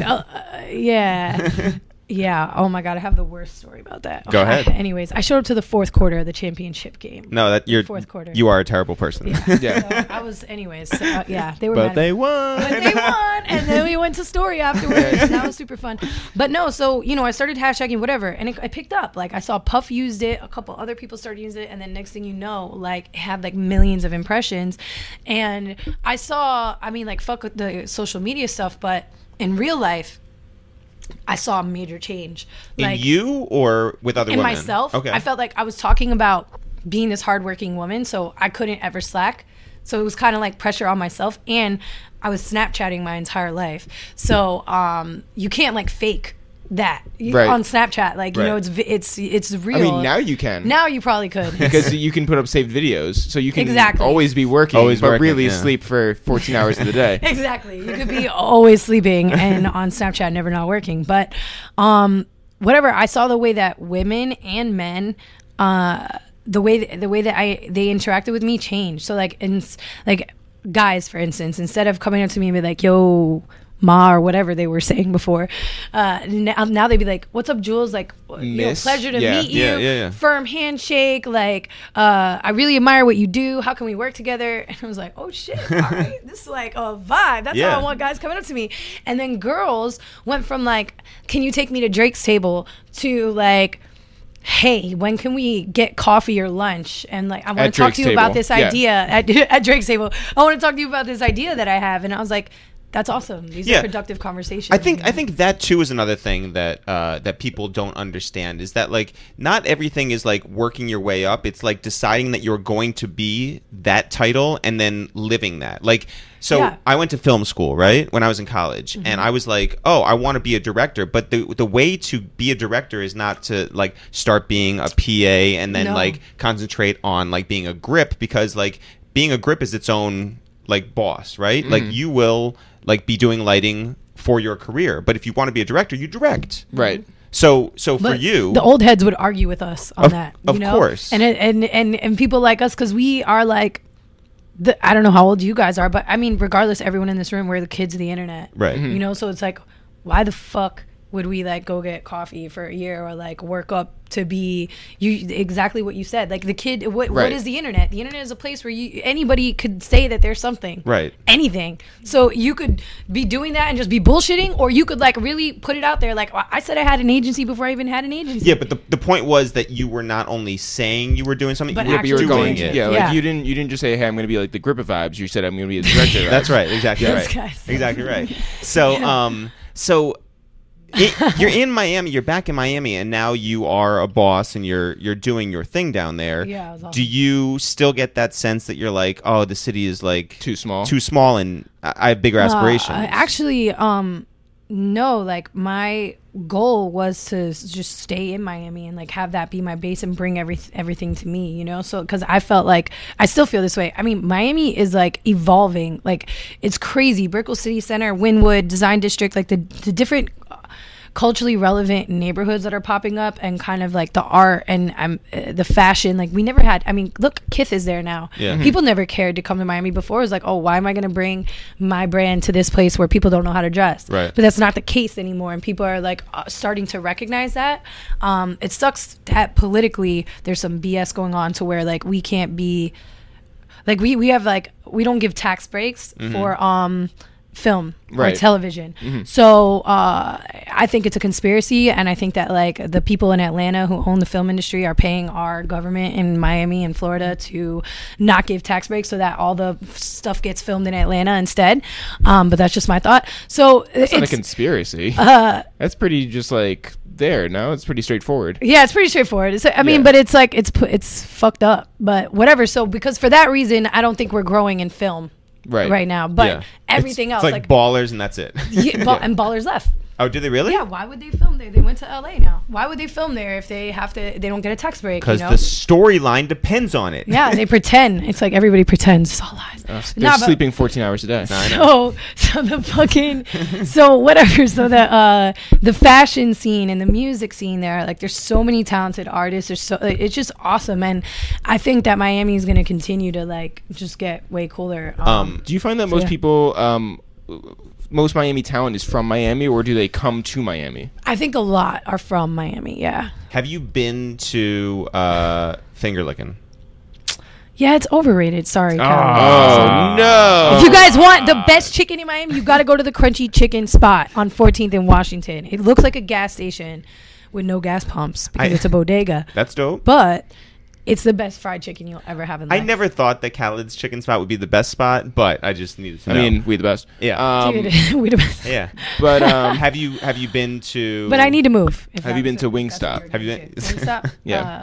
yeah. Yeah. Oh my god, I have the worst story about that. Go ahead. Anyways, I showed up to the 4th quarter of the championship game. No, that you're 4th quarter. You are a terrible person. Yeah. So I was, anyways. So, yeah, they were. But mad they at me. won. But they won, and then we went to Story afterwards, and that was super fun. But no, so you know, I started hashtagging whatever, and I picked up. Like I saw Puff used it, a couple other people started using it, and then next thing you know, like it had like millions of impressions. And I saw, I mean, like fuck with the social media stuff, but in real life, I saw a major change. In Like you or with other in women? myself, Okay. I felt like I was talking about being this hardworking woman, so I couldn't ever slack. So it was kind of like pressure on myself, and I was Snapchatting my entire life. So you can't like fake that Right. on Snapchat. Like you Right. know, it's real. I mean, now you can. Now you probably could. because you can put up saved videos, so you can Exactly. always be working, Always but working, really yeah. sleep for 14 hours of the day. Exactly. You could be always sleeping and on Snapchat never not working. But whatever, I saw the way that women and men the way that they interacted with me changed. So like like guys, for instance, instead of coming up to me and be like, yo, Ma, or whatever they were saying before, now they'd be like, what's up, Jules? Like, you know, Miss? pleasure to Yeah. meet you. Yeah. Firm handshake. Like, I really admire what you do. How can we work together? And I was like, oh shit, all right, this is like a vibe. That's Yeah. how I want guys coming up to me. And then girls went from like, can you take me to Drake's table, to like, hey, when can we get coffee or lunch? And like, I want At to talk Drake's to you about table. this Yeah. idea at Drake's table. I want to talk to you about this idea that I have. And I was like, that's awesome. These Yeah. are productive conversations. I think that too is another thing that that people don't understand, is that like not everything is like working your way up. It's like deciding that you're going to be that title and then living that. Like, so Yeah. I went to film school, right, when I was in college, Mm-hmm. and I was like, oh, I want to be a director, but the way to be a director is not to like start being a PA and then No. like concentrate on like being a grip, because like being a grip is its own like boss, right? Like you will like be doing lighting for your career, but if you want to be a director, you direct. Right. So for But you, the old heads would argue with us on that. You of know? course. And people like us, because we are like, I don't know how old you guys are, but I mean, regardless, everyone in this room, we're the kids of the internet. Right. You know, so it's like, why the fuck would we like go get coffee for a year or like work up to be exactly what you said. Like the kid, what is the internet? The internet is a place where anybody could say that there's something. Right. Anything. So you could be doing that and just be bullshitting, or you could like really put it out there. Like I said I had an agency before I even had an agency. Yeah, but the point was that you were not only saying you were doing something, But you were actually doing doing it. Yeah, like you didn't just say, hey, I'm going to be like the grip of vibes. You said I'm going to be a director. of That's Vibes. right. Exactly Those right. guys. Exactly right. So, you're in Miami. You're back in Miami, and now you are a boss, and you're doing your thing down there. Yeah, it was awesome. Do you still get that sense that you're like, oh, the city is like Too small, and I have bigger aspirations? Actually, no. Like my goal was to just stay in Miami and like have that be my base and bring everything to me, you know. So because I felt like I still feel this way. I mean, Miami is like evolving. Like it's crazy. Brickell City Center, Wynwood Design District, like the different culturally relevant neighborhoods that are popping up, and kind of like the art and the fashion. Like we never had, I mean, look, Kith is there now. Yeah. People never cared to come to Miami before. It was like, oh, why am I going to bring my brand to this place where people don't know how to dress? Right. But that's not the case anymore, and people are like starting to recognize that. It sucks that politically there's some BS going on to where like we can't be like we have like we don't give tax breaks for film or Right. television. So I think it's a conspiracy, and I think that like the people in Atlanta who own the film industry are paying our government in Miami and Florida to not give tax breaks so that all the stuff gets filmed in Atlanta instead. But that's just my thought. So That's not a it's conspiracy. That's pretty just like there. No, it's pretty straightforward. yeah, it's pretty straightforward. I mean, Yeah. but it's like it's fucked up. But whatever. So because for that reason, I don't think we're growing in film right now. But Yeah. everything else, It's like Ballers, and that's it. and Ballers left. Oh, did they really? Yeah, why would they film there? They went to LA now. Why would they film there if they don't get a tax break? Because you know? the storyline depends on it. Yeah, they pretend. It's like everybody pretends. It's all lies. They're Nah, but- sleeping 14 hours a day. So the fucking so whatever. So the fashion scene and the music scene there, like there's so many talented artists. There's so it's just awesome, and I think that Miami is going to continue to like just get way cooler. Do you find that most yeah. people, most Miami talent is from Miami, or do they come to Miami? I think a lot are from Miami. Yeah. Have you been to Finger Lickin'? Yeah, it's overrated. Sorry, Karen. Oh, no. If you guys want the best chicken in Miami, you got to go to the Crunchy Chicken spot on 14th in Washington. It looks like a gas station with no gas pumps because it's a bodega. That's dope. But it's the best fried chicken you'll ever have in life. I never thought that Khaled's chicken spot would be the best spot, but I just needed to I know. mean, we the best. Yeah. Dude, we the best. Yeah. But Have you been to? But I need to move. if Have you been that's to what- that's Wingstop? what you're Have you doing been- too. Wingstop?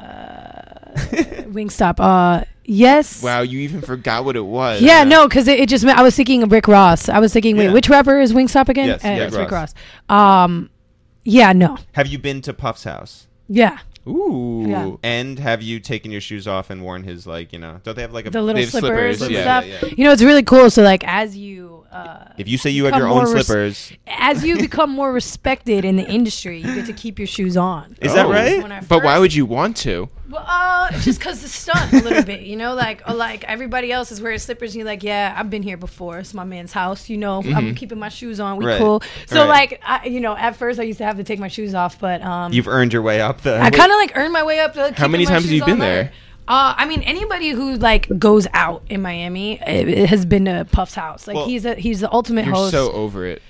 Yeah. Wingstop. Yes. Wow, you even forgot what it was. Yeah, no, because it just meant I was thinking of Rick Ross. I was thinking, wait, Yeah. which rapper is Wingstop again? Yes, yeah, it's Rick Ross. Ross. Yeah, no. Have you been to Puff's house? Yeah. Ooh. Yeah. And have you taken your shoes off and worn his don't they have like a The little They have slippers, slippers, and yeah. stuff. Yeah, yeah. You know, it's really cool. So, like, as you If you say you have become your own more slippers, as you become more respected in the industry, you get to keep your shoes on. is that Oh. right? When I But why first- would you want to? Well, just because the stunt a little bit, you know, like everybody else is wearing slippers, and you're like, yeah, I've been here before. It's my man's house, you know. I'm keeping my shoes on. We Right. cool. So Right. like, at first I used to have to take my shoes off, but You've earned your way up the. I kind of like earned my way up to. How many keeping my times have you shoes been on there? leather. I mean, anybody who like goes out in Miami has been to Puff's house. Like Well, he's the ultimate You're host. so over it.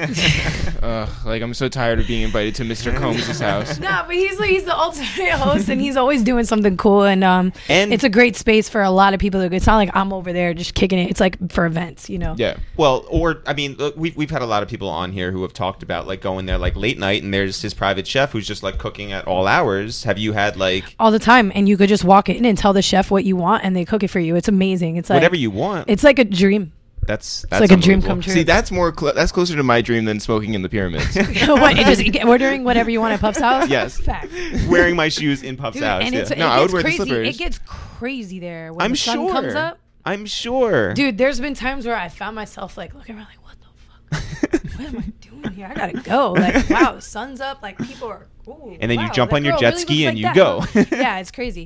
Like I'm so tired of being invited to Mr. Combs' house. Nah, but he's the ultimate host, and he's always doing something cool, and And- it's a great space for a lot of people. It's not like I'm over there just kicking it. It's like for events, you know. Yeah. Well, or I mean, look, we've had a lot of people on here who have talked about like going there like late night, and there's his private chef who's just like cooking at all hours. Have you had like All the time, and you could just walk in and tell the chef what you want, and they cook it for you. It's amazing. It's like whatever you want? It's like a dream. That's like a dream unbelievable. come true. See, that's more that's closer to my dream than smoking in the pyramids. What? You get ordering whatever you want at Puff's house. Yes. Fact. Wearing my shoes in Puff's Dude, house. and yeah. it No, I would gets wear the crazy. slippers. It gets crazy there when I'm the sun sure. comes up. I'm sure. Dude, there's been times where I found myself like looking around like, what the fuck? What am I doing here? I gotta go. Like, wow, the sun's up. Like, people are. Ooh, And then you wow, jump that on your girl jet really ski looks and like you that, go. huh? Yeah, it's crazy.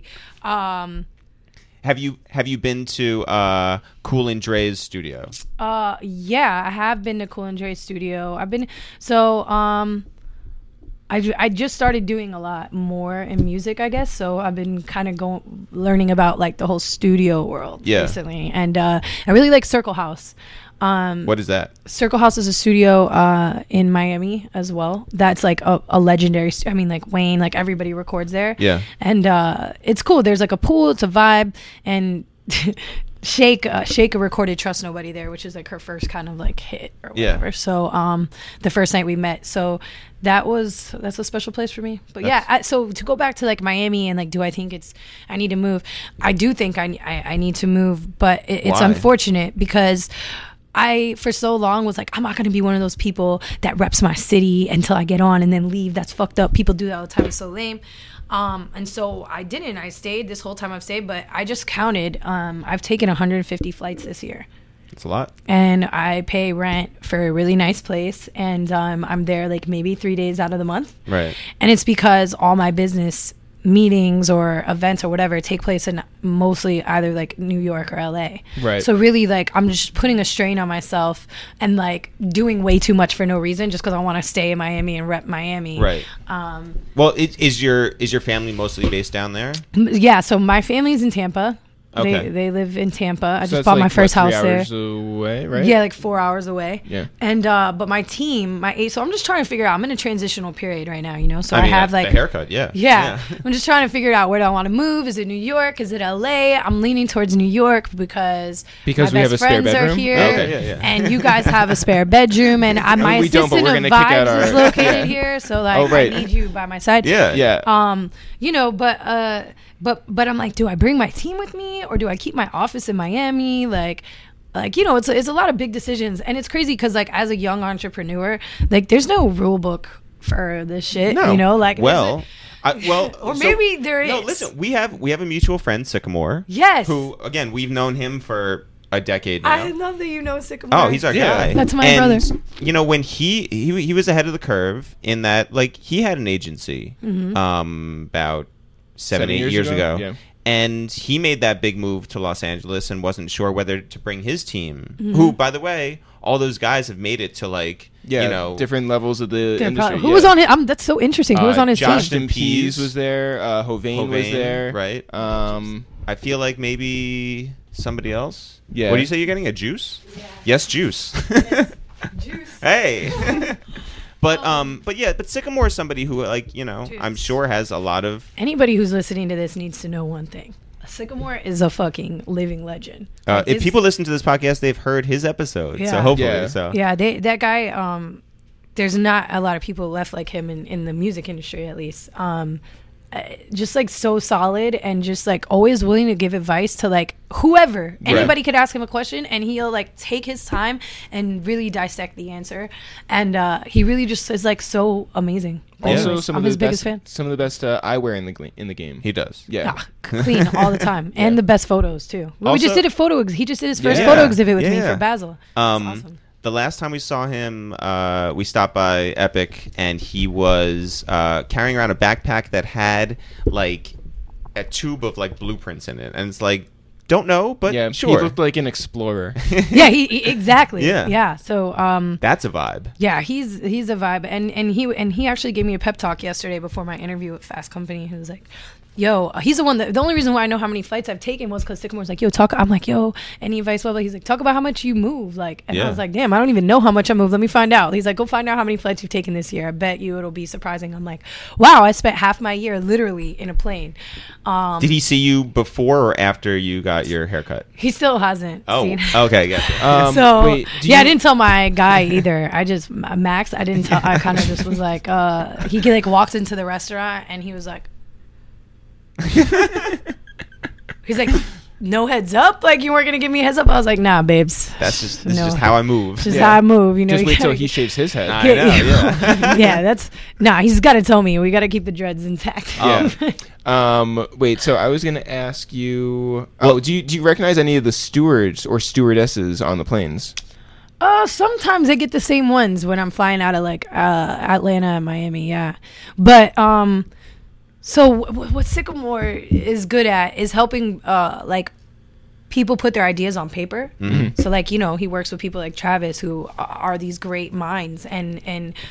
Have you been to Cool and Dre's studio? Yeah, I have been to Cool and Dre's studio. I've been I just started doing a lot more in music, I guess. So I've been kind of learning about like the whole studio world recently, and I really like Circle House. What is that? Circle House is a studio in Miami as well. That's like a legendary. I mean, like Wayne, like everybody records there. Yeah, and it's cool. There's like a pool. It's a vibe, and Sheikah recorded Trust Nobody there, which is like her first kind of like hit or whatever. So the first night we met, so that's a special place for me. But so to go back to like Miami and like, do I think I need to move? I do think I need to move, but it's unfortunate because I for so long was like, I'm not going to be one of those people that reps my city until I get on and then leave. That's fucked up. People do that all the time. It's so lame. And so I didn't. I stayed this whole time I've stayed, but I just counted. I've taken 150 flights this year. That's a lot. And I pay rent for a really nice place, and I'm there like maybe 3 days out of the month. Right. And it's because all my business meetings or events or whatever take place in mostly either like New York or LA. Right. So really like I'm just putting a strain on myself and like doing way too much for no reason just because I want to stay in Miami and rep Miami. Right. Well, is your family mostly based down there? Yeah. So my family's in Tampa. Okay. They live in Tampa. I So just that's bought my like, first what, 3 house there. hours away, right? Yeah, like 4 hours away. Yeah. And but my team, so I'm just trying to figure out. I'm in a transitional period right now, you know. So I mean, have the like haircut. Yeah. Yeah. I'm just trying to figure out where do I want to move. Is it New York? Is it LA? I'm leaning towards New York because we my have best a spare friends are bedroom? here, Okay, yeah. and you guys have a spare bedroom, and my we don't, but assistant we're of gonna kick out Vibes is our- located here, so like right. I need you by my side. Yeah. Yeah. You know, but I'm like, do I bring my team with me or do I keep my office in Miami? Like, you know, it's a lot of big decisions, and it's crazy because like as a young entrepreneur, like there's no rule book for this shit. No. You know, like or maybe there is. No, listen, we have a mutual friend, Sycamore. Yes. Who again we've known him for a decade now. I love that you know Sycamore. Oh, he's our guy. That's my And, brother. You know, when he was ahead of the curve in that, like, he had an agency about 7-8 years ago. Yeah. And he made that big move to Los Angeles and wasn't sure whether to bring his team, who, by the way, all those guys have made it to, like, Yeah, you know, different levels of the industry. Who was on it? That's so interesting. Who was on his team? Justin Pease was there. Hovain was there. right? I feel like maybe somebody else. Yeah. What do you say you're getting? A juice? Yeah. Yes, juice. Juice. Hey. But Sycamore is somebody who, like, you know, I'm sure has a lot of. Anybody who's listening to this needs to know one thing. Sycamore is a fucking living legend. If people listen to this podcast, they've heard his episode. Yeah. So hopefully, Yeah. Yeah, that guy. There's not a lot of people left like him in the music industry, at least. Just like so solid and just like always willing to give advice to like whoever. Anybody could ask him a question and he'll like take his time and really dissect the answer. And he really just is like so amazing. Also, Anyways, some I'm of his the biggest best, fan. some of the best eyewear in the game. He does. Yeah. Clean all the time and the best photos too. We Also- just did a photo. He just did his first Yeah. photo exhibit with me Yeah. for Basel. That's awesome. The last time we saw him, we stopped by Epic, and he was carrying around a backpack that had like a tube of like blueprints in it, and it's like, don't know, but Yeah, sure. he looked like an explorer. Yeah, he exactly. Yeah. Yeah. So That's a vibe. yeah, he's a vibe, and he actually gave me a pep talk yesterday before my interview with Fast Company. He was like, "Yo," he's the only reason why I know how many flights I've taken was because Sycamore's like, "Yo, talk." I'm like, "Yo," any advice? Blah blah. He's like, "Talk about how much you move." Like, and Yeah. I was like, "Damn, I don't even know how much I move. Let me find out." He's like, "Go find out how many flights you've taken this year. I bet you it'll be surprising." I'm like, "Wow, I spent half my year literally in a plane." Did he see you before or after you got your haircut? He still hasn't Oh, seen. okay, gotcha. So wait, do yeah, I you- didn't tell my guy either. I just Max. I didn't tell. I kind of just was like, he like walked into the restaurant and he was like, he's like, no heads up. Like you weren't gonna give me a heads up. I was like, nah, babes. That's just No. how I move. Just how I move. You know. Just you wait till gotta- he shaves his head. I know, yeah. yeah, that's he's got to tell me. We got to keep the dreads intact. Yeah. Wait, so I was gonna ask you. Oh, do you recognize any of the stewards or stewardesses on the planes? Sometimes I get the same ones when I'm flying out of like Atlanta and Miami. Yeah, but so what Sycamore is good at is helping like people put their ideas on paper. So like, you know, he works with people like Travis who are these great minds, and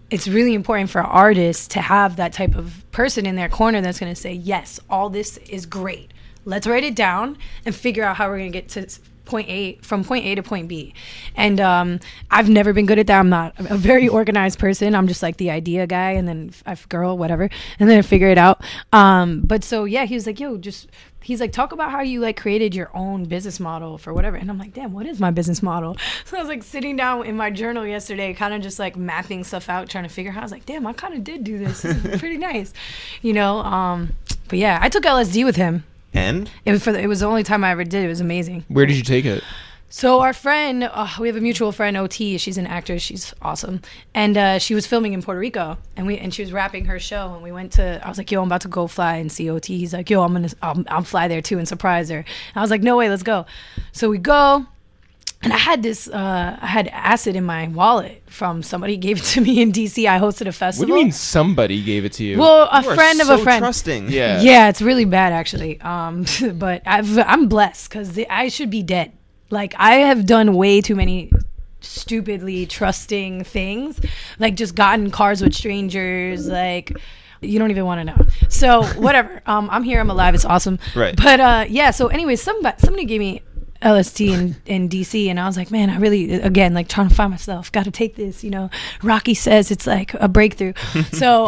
it's really important for artists to have that type of person in their corner that's going to say, yes, all this is great. Let's write it down and figure out how we're going to get to from point A to point B. And I've never been good at that. I'm not a very organized person. I'm just like the idea guy, and then girl, whatever, and then I figure it out. But so yeah, he was like, he's like, talk about how you like created your own business model for whatever. And I'm like, damn, what is my business model? So I was like sitting down in my journal yesterday, kind of just like mapping stuff out, trying to figure out. I was like, damn, I kind of did do this. This is pretty nice, you know. But yeah, I took LSD with him. And It was the only time I ever did. It was amazing. Where did you take it? So our friend, we have a mutual friend, OT. She's an actress. She's awesome. And she was filming in Puerto Rico, and she was wrapping her show. And we went to. I was like, "Yo, I'm about to go fly and see OT." He's like, "Yo, I'll fly there too and surprise her." And I was like, "No way, let's go." So we go, and I had acid in my wallet from somebody gave it to me in DC. I hosted a festival. What do you mean somebody gave it to you? Well, a you are friend of so a friend. trusting. yeah. Yeah, it's really bad actually. But I'm blessed because I should be dead. Like I have done way too many stupidly trusting things, like just gotten cars with strangers. Like you don't even want to know. So whatever. I'm here. I'm alive. It's awesome. Right. But yeah. So anyways, somebody gave me LSD in DC, and I was like, man, I really, again, like trying to find myself, got to take this, you know. Rocky says it's like a breakthrough. So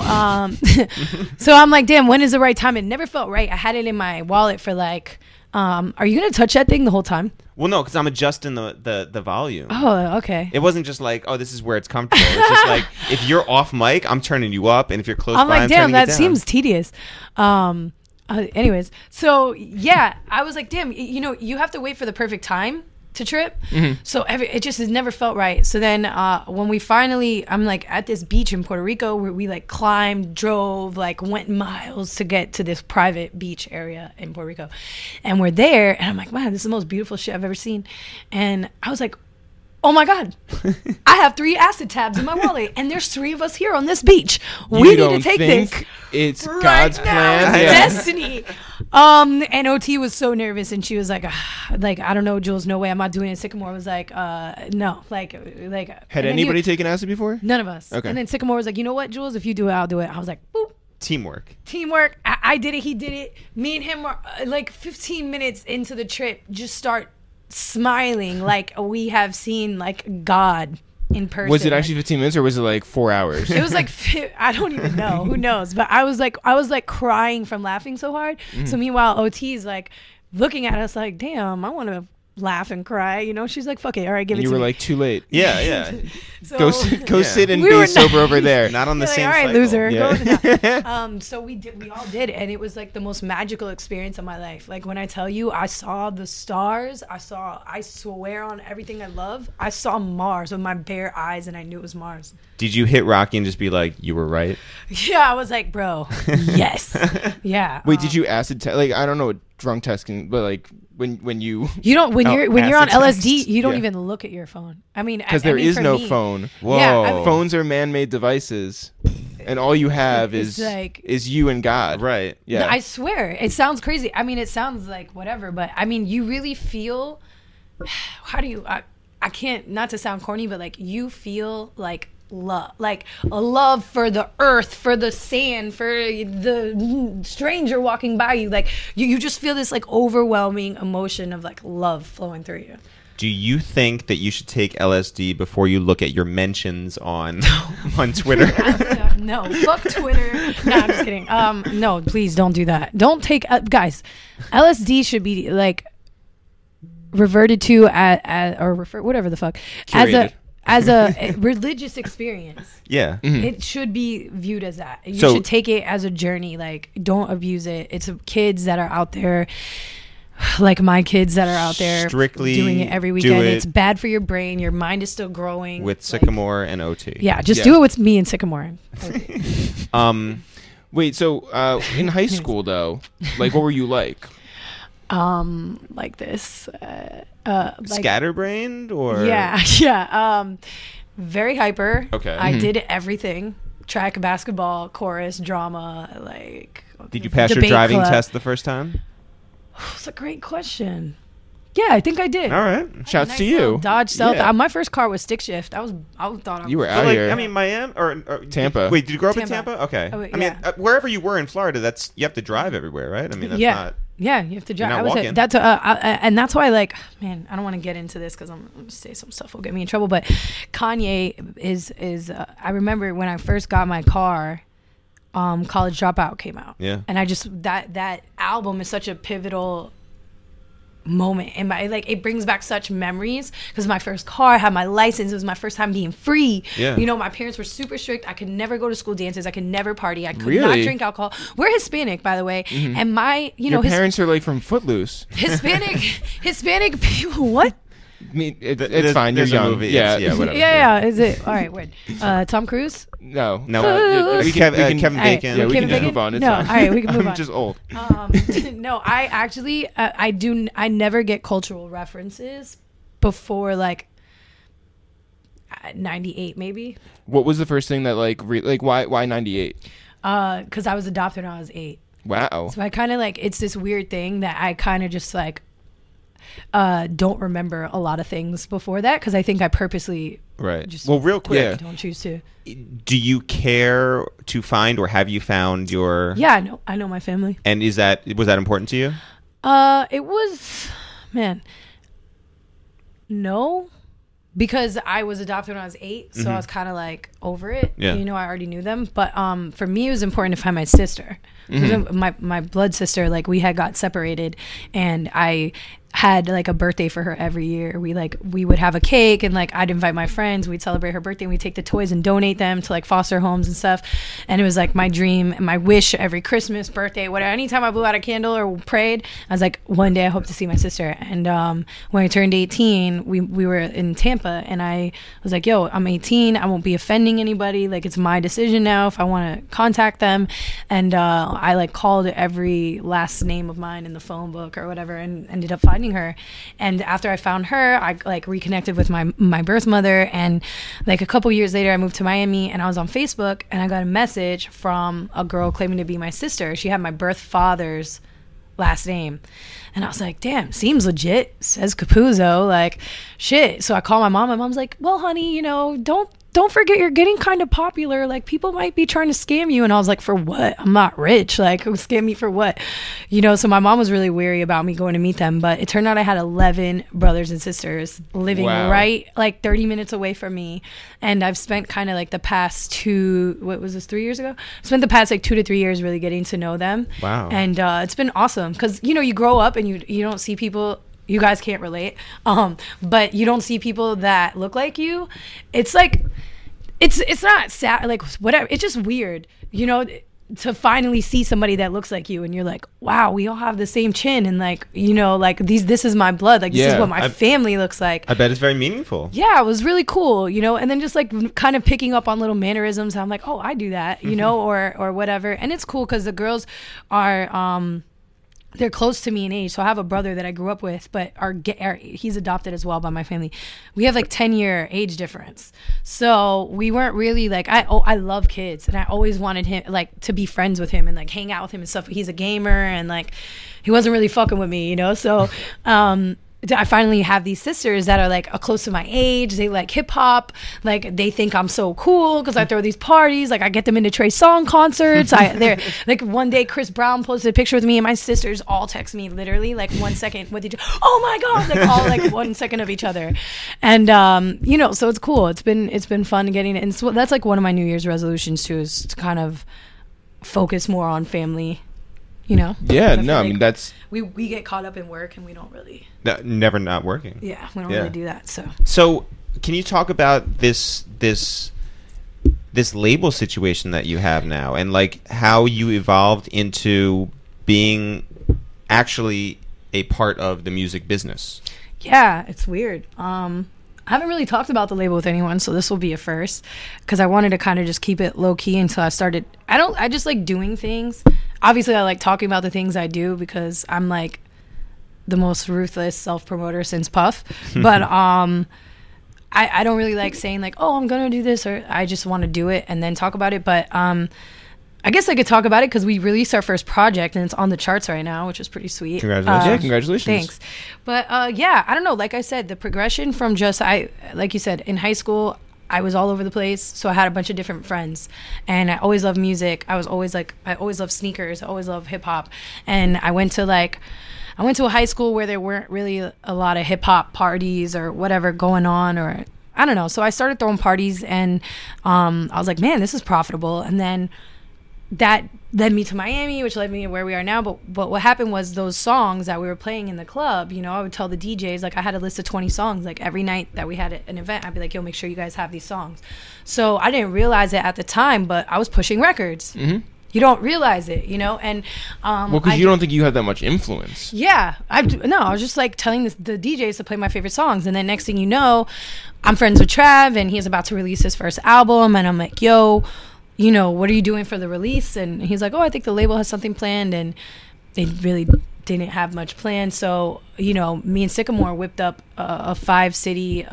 so I'm like, damn, when is the right time? It never felt right. I had it in my wallet for like, are you gonna touch that thing the whole time? Well, no, because I'm adjusting the volume. Oh, okay. It wasn't just like, oh, this is where it's comfortable. It's just like, if you're off mic, I'm turning you up, and if you're close I'm by, like, I'm damn, turning that it down. seems tedious. Anyways, so yeah, I was like, damn, you know, you have to wait for the perfect time to trip. So it just has never felt right. So then when we finally, I'm like at this beach in Puerto Rico where we like climbed, drove, like went miles to get to this private beach area in Puerto Rico. And we're there, and I'm like, man, this is the most beautiful shit I've ever seen. And I was like, oh my God, I have 3 acid tabs in my wallet, and there's 3 of us here on this beach. We You need don't to take think this. it's Right God's now, plan? it's Yeah. destiny. And OT was so nervous, and she was like, I don't know, Jules, no way, I'm not doing it. Sycamore was like, no, like. Had and then anybody taken acid before? None of us. Okay. And then Sycamore was like, you know what, Jules, if you do it, I'll do it. I was like, boop. Teamwork. Teamwork. I did it. He did it. Me and him were like 15 minutes into the trip, just start smiling like we have seen like God in person. Was it actually 15 minutes or was it like 4 hours? It was like I don't even know. Who knows? But I was like crying from laughing so hard. So meanwhile, OT's like looking at us like, damn, I want to laugh and cry. You know, she's like, fuck it, all right, give And it you to were me. like, too late. Yeah. So, Go sit and We be were sober over there. Not on the You're like, same all right, cycle. loser. Yeah. Go so we all did, and it was like the most magical experience of my life. Like when I tell you, I saw the stars. I swear on everything I love, I saw Mars with my bare eyes, and I knew it was Mars. Did you hit Rocky and just be like, you were right? Yeah, I was like, bro, yes, yeah. Wait, did you acid test? Like, I don't know what drunk test can, but like when you You don't when you're on acid LSD, test. you don't Yeah. even look at your phone. I mean, because there is for no me, phone. Whoa. Yeah, I mean- Phones are man-made devices, and all you have It's is you and God. Right. Yeah. I swear, it sounds crazy. I mean, it sounds like whatever, but I mean, you really feel. How do you? I can't, not to sound corny, but like you feel like love, like a love for the earth, for the sand, for the stranger walking by you. Like you just feel this like overwhelming emotion of like love flowing through you. Do you think that you should take LSD before you look at your mentions on Twitter? No, fuck Twitter. No, I'm just kidding. No, please don't do that. Don't take, guys. LSD should be like reverted to whatever the fuck Curated. as a religious experience. Yeah. It should be viewed as that. You So- should take it as a journey. Like, don't abuse it. It's kids that are out there, like my kids that are out there, Strictly doing it every do weekend. it It's bad for your brain. Your mind is still growing. With Like, Sycamore and OT. yeah, just Yeah. do it with me and Sycamore. Wait, so in high school though, like what were you like? Like this. Like, Scatterbrained or yeah. Very hyper. Okay. I did everything: track, basketball, chorus, drama. Like, Did you pass your debate driving club. test the first time? That's a great question. Yeah, I think I did. All right. Shouts Nice to little you. Dodge Stealth. Yeah. My first car was stick shift. I thought You were But out like, here. I mean, Miami or Tampa. Wait, did you grow up in Tampa. Tampa? Okay. Oh, I mean, yeah. wherever you were in Florida, you have to drive everywhere, right? I mean, that's Yeah. not. Yeah, you have to drive. not I was walking. that's and that's why, like, man, I don't want to get into this because I'm going to say some stuff will get me in trouble. But Kanye is I remember when I first got my car, College Dropout came out. Yeah. And I just that album is such a pivotal moment in my, like, it brings back such memories because my first car, I had my license, it was my first time being free. Yeah. You know, my parents were super strict. I could never go to school dances, I could never party, I could not Really? drink alcohol. We're Hispanic, by the way, and my Your parents are like from Footloose. Hispanic people. What? I mean, it's There's- fine. You're there's a young. movie. Yeah. It's- yeah, whatever. Yeah. Is it all right? Weird. Tom Cruise. No. No, Kevin Kevin All right, Bacon. Yeah, we Kevin can just Bacon? move on. It's No, fine. all right, we can move I'm on. just old. No, I actually I never get cultural references before like 98 maybe. What was the first thing that like why 98? Because I was adopted when I was 8. Wow. So I kind of like, it's this weird thing that I kind of just like don't remember a lot of things before that because I think I purposely Right. just Well, real quick, Yeah. don't choose to. do you care to find or have you found your? Yeah, I know my family. And was that important to you? It was, man, no, because I was adopted when I was 8, so I was kind of like over it. Yeah. You know, I already knew them, but for me, it was important to find my sister. My blood sister, like we had got separated, and I had like a birthday for her every year. We would have a cake, and like I'd invite my friends, we'd celebrate her birthday, and we'd take the toys and donate them to like foster homes and stuff. And it was like my dream and my wish every Christmas, birthday, whatever, anytime I blew out a candle or prayed, I was like, one day I hope to see my sister. And when I turned 18, we were in Tampa, and I was like, yo, I'm 18, I won't be offending anybody, like it's my decision now if I want to contact them. And I like called every last name of mine in the phone book or whatever, and ended up finding her. And after I found her, I like reconnected with my birth mother, and like a couple years later I moved to Miami, and I was on Facebook, and I got a message from a girl claiming to be my sister. She had my birth father's last name, and I was like, damn, seems legit, says Capuzzo, like shit. So I called my mom. My mom's like, well honey, you know, don't forget you're getting kind of popular, like people might be trying to scam you. And I was like, for what? I'm not rich, like scam me for what? You know, so my mom was really weary about me going to meet them, but it turned out I had 11 brothers and sisters living Wow. right like 30 minutes away from me. And I've spent kind of like the past 3 years ago, spent the past like 2 to 3 years really getting to know them. Wow. And it's been awesome because, you know, you grow up and you don't see people. You guys can't relate, but you don't see people that look like you. It's like, it's not sad, like whatever. It's just weird, you know, to finally see somebody that looks like you, and you're like, wow, we all have the same chin, and like, you know, like this is my blood, like this is Yeah, what my family looks like. I bet it's very meaningful. Yeah, it was really cool, you know, and then just like kind of picking up on little mannerisms. I'm like, oh, I do that, you know, or whatever. And it's cool because the girls are, they're close to me in age. So I have a brother that I grew up with, but he's adopted as well by my family. We have like 10-year age difference. So we weren't really like, I love kids, and I always wanted him like to be friends with him and like hang out with him and stuff. He's a gamer, and like he wasn't really fucking with me, you know? So, I finally have these sisters that are like close to my age. They like hip hop. Like they think I'm so cool because I throw these parties. Like I get them into Trey Songz concerts. They're like, one day Chris Brown posted a picture with me, and my sisters all text me literally like 1 second with each. Oh my god! Like all like 1 second of each other, and you know, so it's cool. It's been fun getting it, and so that's like one of my New Year's resolutions too, is to kind of focus more on family. You know? Yeah, I feel no, I like mean that's we get caught up in work, and we don't really. Never not working. Yeah, we don't Yeah. really do that. So So, can you talk about this label situation that you have now, and like how you evolved into being actually a part of the music business? yeah, it's weird. I haven't really talked about the label with anyone, so this will be a first because I wanted to kind of just keep it low key until I started. I just like doing things. Obviously, I like talking about the things I do because I'm like the most ruthless self-promoter since Puff. But I don't really like saying like, oh, I'm gonna do this, or I just want to do it and then talk about it. But I guess I could talk about it because we released our first project and it's on the charts right now, which is pretty sweet. Congratulations. Yeah, congratulations. Thanks. But yeah, I don't know. Like I said, the progression from like you said, in high school, I was all over the place. So I had a bunch of different friends and I always loved music. I always loved sneakers. I always loved hip hop. And I went to a high school where there weren't really a lot of hip hop parties or whatever going on, or I don't know. So I started throwing parties and I was like, man, this is profitable. And then that led me to Miami, which led me to where we are now. But what happened was those songs that we were playing in the club, I would tell the DJs, like I had a list of 20 songs. Like every night that we had an event, I'd be like, yo, make sure you guys have these songs. So I didn't realize it at the time, but I was pushing records. Mm-hmm. You don't realize it, and well, because you don't think you have that much influence. Yeah, I was just like telling the DJs to play my favorite songs, and then next thing you know, I'm friends with Trav, and he's about to release his first album, and I'm like, yo, what are you doing for the release? And he's like, oh, I think the label has something planned, and they really didn't have much planned. So me and Sycamore whipped up a 5-city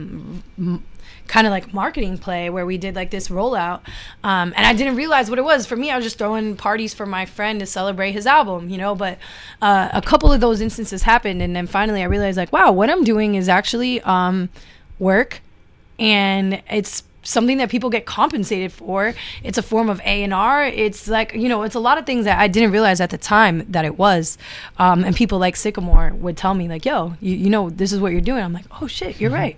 kind of like marketing play where we did like this rollout, and I didn't realize what it was. For me, I was just throwing parties for my friend to celebrate his album, but a couple of those instances happened, and then finally I realized like, wow, what I'm doing is actually work, and it's something that people get compensated for. It's a form of A&R. It's like, it's a lot of things that I didn't realize at the time that it was. And people like Sycamore would tell me like, yo, this is what you're doing. I'm like, oh shit, you're right.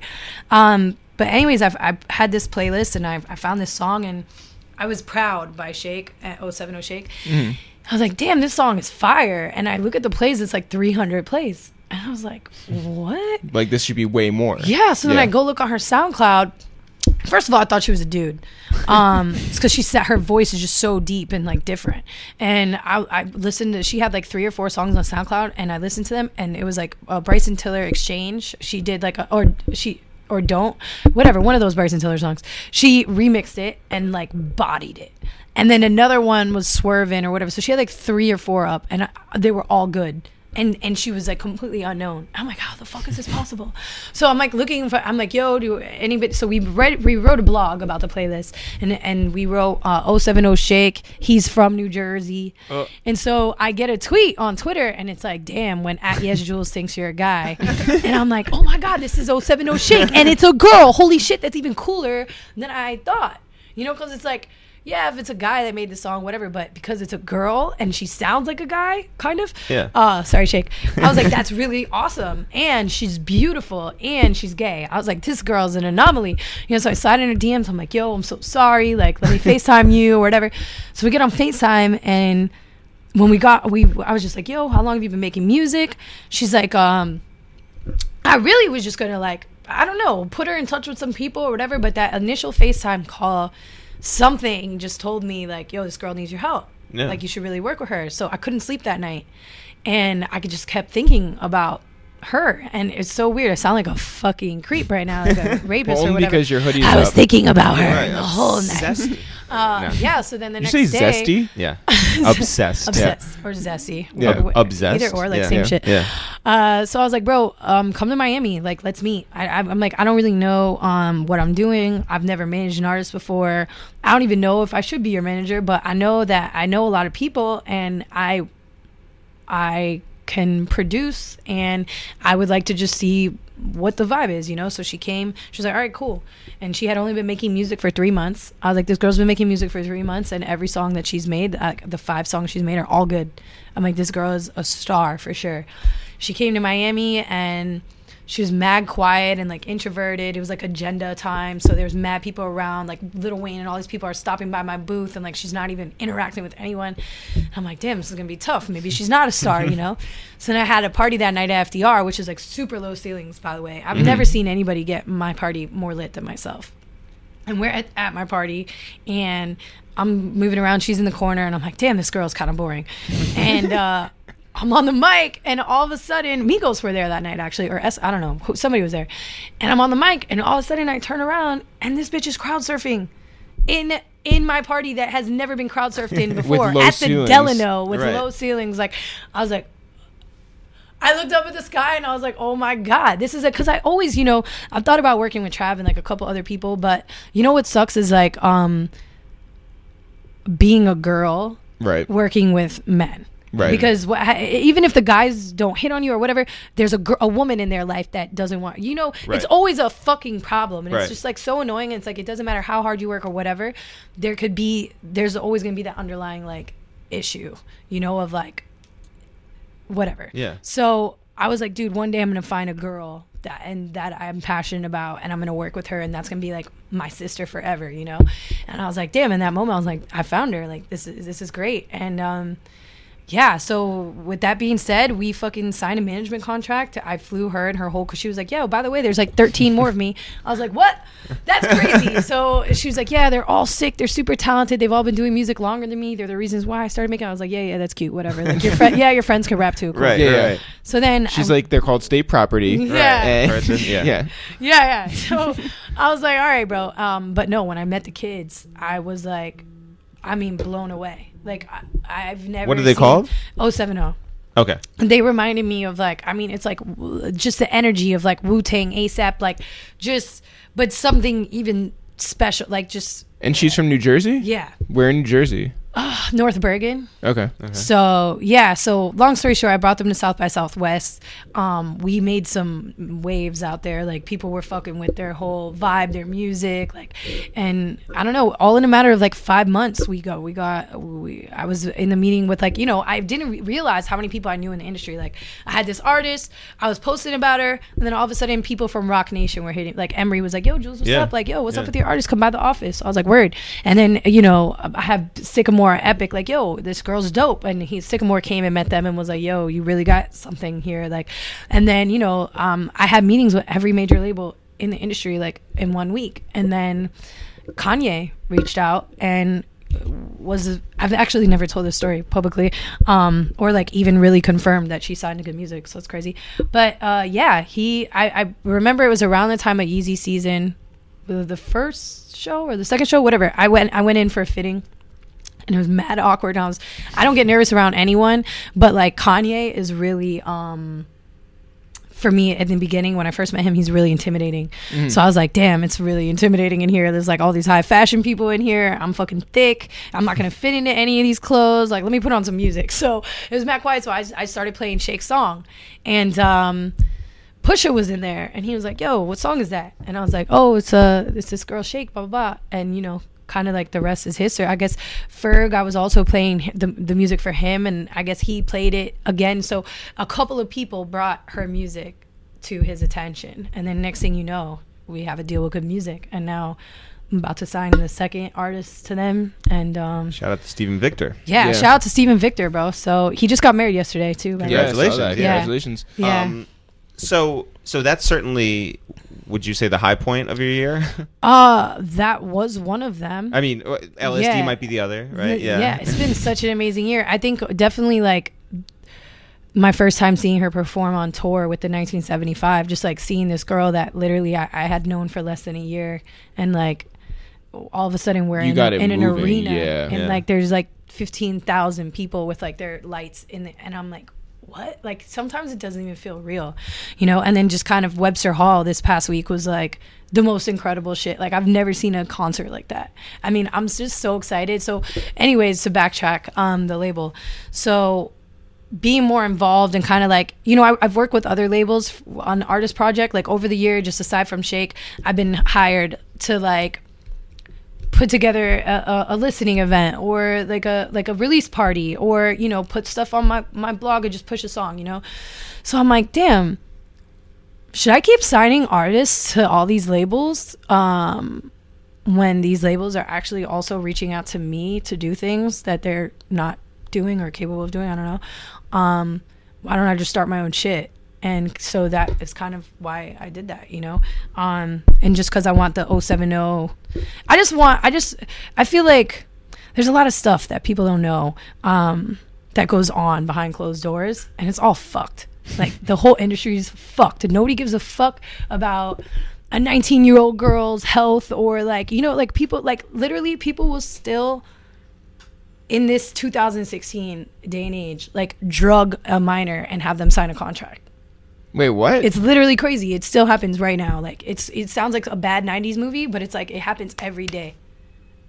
But anyways, I've had this playlist and I found this song, and I was Proud by Shake at 070 Shake. Mm-hmm. I was like, damn, this song is fire. And I look at the plays, it's like 300 plays. And I was like, what? Like this should be way more. Yeah. So then I go look on her SoundCloud. First of all, I thought she was a dude. It's because her voice is just so deep and like different. And I listened to, she had like 3 or 4 songs on SoundCloud, and I listened to them, and it was like a Bryson Tiller Exchange. She did like or Don't, whatever, one of those Bryson Tiller songs. She remixed it and like bodied it. And then another one was Swervin' or whatever. So she had like 3 or 4 up, and they were all good. And she was like completely unknown. I'm like, how the fuck is this possible? So I'm like I'm like, yo, do anybody? So we wrote a blog about the playlist, and we wrote 070 Shake. He's from New Jersey, and so I get a tweet on Twitter, and it's like, damn, when @YesJules thinks you're a guy, and I'm like, oh my god, this is 070 Shake, and it's a girl. Holy shit, that's even cooler than I thought. Because it's like, yeah, if it's a guy that made the song, whatever, but because it's a girl and she sounds like a guy, kind of. Yeah. Sorry, Shake. I was like, that's really awesome. And she's beautiful and she's gay. I was like, this girl's an anomaly. So I slide in her DMs. I'm like, yo, I'm so sorry. Like, let me FaceTime you or whatever. So we get on FaceTime, and when I was just like, yo, how long have you been making music? She's like, I really was just going to like, I don't know, put her in touch with some people or whatever. But that initial FaceTime call, something just told me like, yo, this girl needs your help. Yeah. Like, you should really work with her. So I couldn't sleep that night, and I just kept thinking about her, and it's so weird. I sound like a fucking creep right now, like a rapist or whatever. Because your hoodie. I was thinking about her the whole night. Yeah. So then the next day. You say zesty? Yeah. Obsessed. Obsessed or zesty. Yeah. Obsessed. Either or, like same shit. Yeah. So I was like, bro, come to Miami. Like, let's meet. I'm like, I don't really know what I'm doing. I've never managed an artist before. I don't even know if I should be your manager, but I know that I know a lot of people, and I can produce, and I would like to just see what the vibe is, So she came, she was like, all right, cool. And she had only been making music for 3 months. I was like, this girl's been making music for 3 months, and every song that she's made, the 5 songs she's made are all good. I'm like, this girl is a star for sure. She came to Miami, and she was mad quiet and like introverted. It was like agenda time, so there's mad people around, like Lil Wayne and all these people are stopping by my booth, and like she's not even interacting with anyone. And I'm like, damn, this is gonna be tough. Maybe she's not a star, So then I had a party that night at FDR, which is like super low ceilings, by the way. I've never seen anybody get my party more lit than myself. And we're at my party, and I'm moving around. She's in the corner, and I'm like, damn, this girl's kind of boring. And I'm on the mic, and all of a sudden, Migos were there that night, actually, or I don't know, somebody was there. And I'm on the mic, and all of a sudden, I turn around, and this bitch is crowd surfing in my party that has never been crowd surfed in before at the Delano with low ceilings. Like, I was like, I looked up at the sky, and I was like, oh my god, this is it. Because I always, I've thought about working with Trav and like a couple other people, but what sucks is like, being a girl Right. working with men. Right. Because even if the guys don't hit on you or whatever, there's a woman in their life that doesn't want, Right. it's always a fucking problem. And Right. it's just like so annoying. And it's like, it doesn't matter how hard you work or whatever. There's always going to be that underlying like issue, of like, whatever. Yeah. So I was like, dude, one day I'm going to find a girl that I'm passionate about, and I'm going to work with her, and that's going to be like my sister forever, And I was like, damn, in that moment I was like, I found her. Like, this is great. And yeah, so with that being said, we fucking signed a management contract. I flew her and her whole, cause she was like, yeah, by the way, there's like 13 more of me. I was like, what? That's crazy. So she was like, yeah, they're all sick. They're super talented. They've all been doing music longer than me. They're the reasons why I started making it. I was like, yeah, that's cute. Whatever. Like your friends can rap too. Cool. Right. Yeah. Right. So then She's like, they're called state property. Yeah. And- Yeah. yeah. So I was like, all right, bro. But no, when I met the kids, I was like, blown away. Like I've never. What are they seen called? 070. Okay. They reminded me of like, it's like just the energy of like Wu-Tang, ASAP, like but something even special, like just. And she's from New Jersey? Yeah. Where in New Jersey? North Bergen. Okay. So yeah, so long story short, I brought them to South by Southwest. We made some waves out there. Like people were fucking with their whole vibe, their music, like, and I don't know, all in a matter of like 5 months. I was in the meeting with like, I didn't realize how many people I knew in the industry. Like I had this artist, I was posting about her, and then all of a sudden people from Rock Nation were hitting. Like Emery was like, yo, Jules, what's up? Like, yo, what's up with your artist? Come by the office. I was like, word. And then I have Sycamore Epic, like, yo, this girl's dope, and Sycamore came and met them and was like, yo, you really got something here, like. And then I had meetings with every major label in the industry like in 1 week, and then Kanye reached out and I've actually never told this story publicly, or like even really confirmed that she signed to Good Music, so it's crazy. But yeah, I remember it was around the time of Yeezy season, the first show or the second show, whatever. I went in for a fitting, and it was mad awkward. I don't get nervous around anyone, but like Kanye is really for me at the beginning when I first met him, he's really intimidating. So I was like, damn, it's really intimidating in here. There's like all these high fashion people in here. I'm fucking thick. I'm not gonna fit into any of these clothes. Like, let me put on some music. So it was mad quiet. So I started playing Shake's song, and Pusha was in there, and he was like, yo, what song is that? And I was like, oh, it's this girl Shake, blah blah blah. And kind of like the rest is history. I guess Ferg, I was also playing the music for him, and I guess he played it again. So a couple of people brought her music to his attention, and then next thing you know, we have a deal with Good Music, and now I'm about to sign the second artist to them. And Shout out to Stephen Victor. yeah, shout out to Stephen Victor, bro. So he just got married yesterday too. by the way. Congratulations. I saw that. Yeah. Congratulations. Yeah. So that's certainly, would you say, the high point of your year? That was one of them. I mean, LSD Yeah. might be the other, right? Yeah, it's been such an amazing year. I think definitely like my first time seeing her perform on tour with the 1975, just like seeing this girl that literally I had known for less than a year, and like all of a sudden we're in an moving, arena, yeah. and like there's like 15,000 people with like their lights and I'm like, what? Like sometimes it doesn't even feel real, and then just kind of Webster Hall this past week was like the most incredible shit. Like I've never seen a concert like that. I mean, I'm just so excited. So anyways, to backtrack, the label, so being more involved and kind of like, I've worked with other labels on artist project, like over the year, just aside from Shake, I've been hired to like put together a listening event or like a release party, or put stuff on my blog or just push a song, so I'm like, damn, should I keep signing artists to all these labels when these labels are actually also reaching out to me to do things that they're not doing or capable of doing? I don't know. Why don't I just start my own shit? And so that is kind of why I did that, and just because I want the 070, I feel like there's a lot of stuff that people don't know that goes on behind closed doors, and it's all fucked. Like the whole industry is fucked, and nobody gives a fuck about a 19-year-old girl's health, or like, like people, like literally people will still, in this 2016 day and age, like drug a minor and have them sign a contract. Wait, what? It's literally crazy. It still happens right now. Like it sounds like a bad 90s movie, but it's like it happens every day.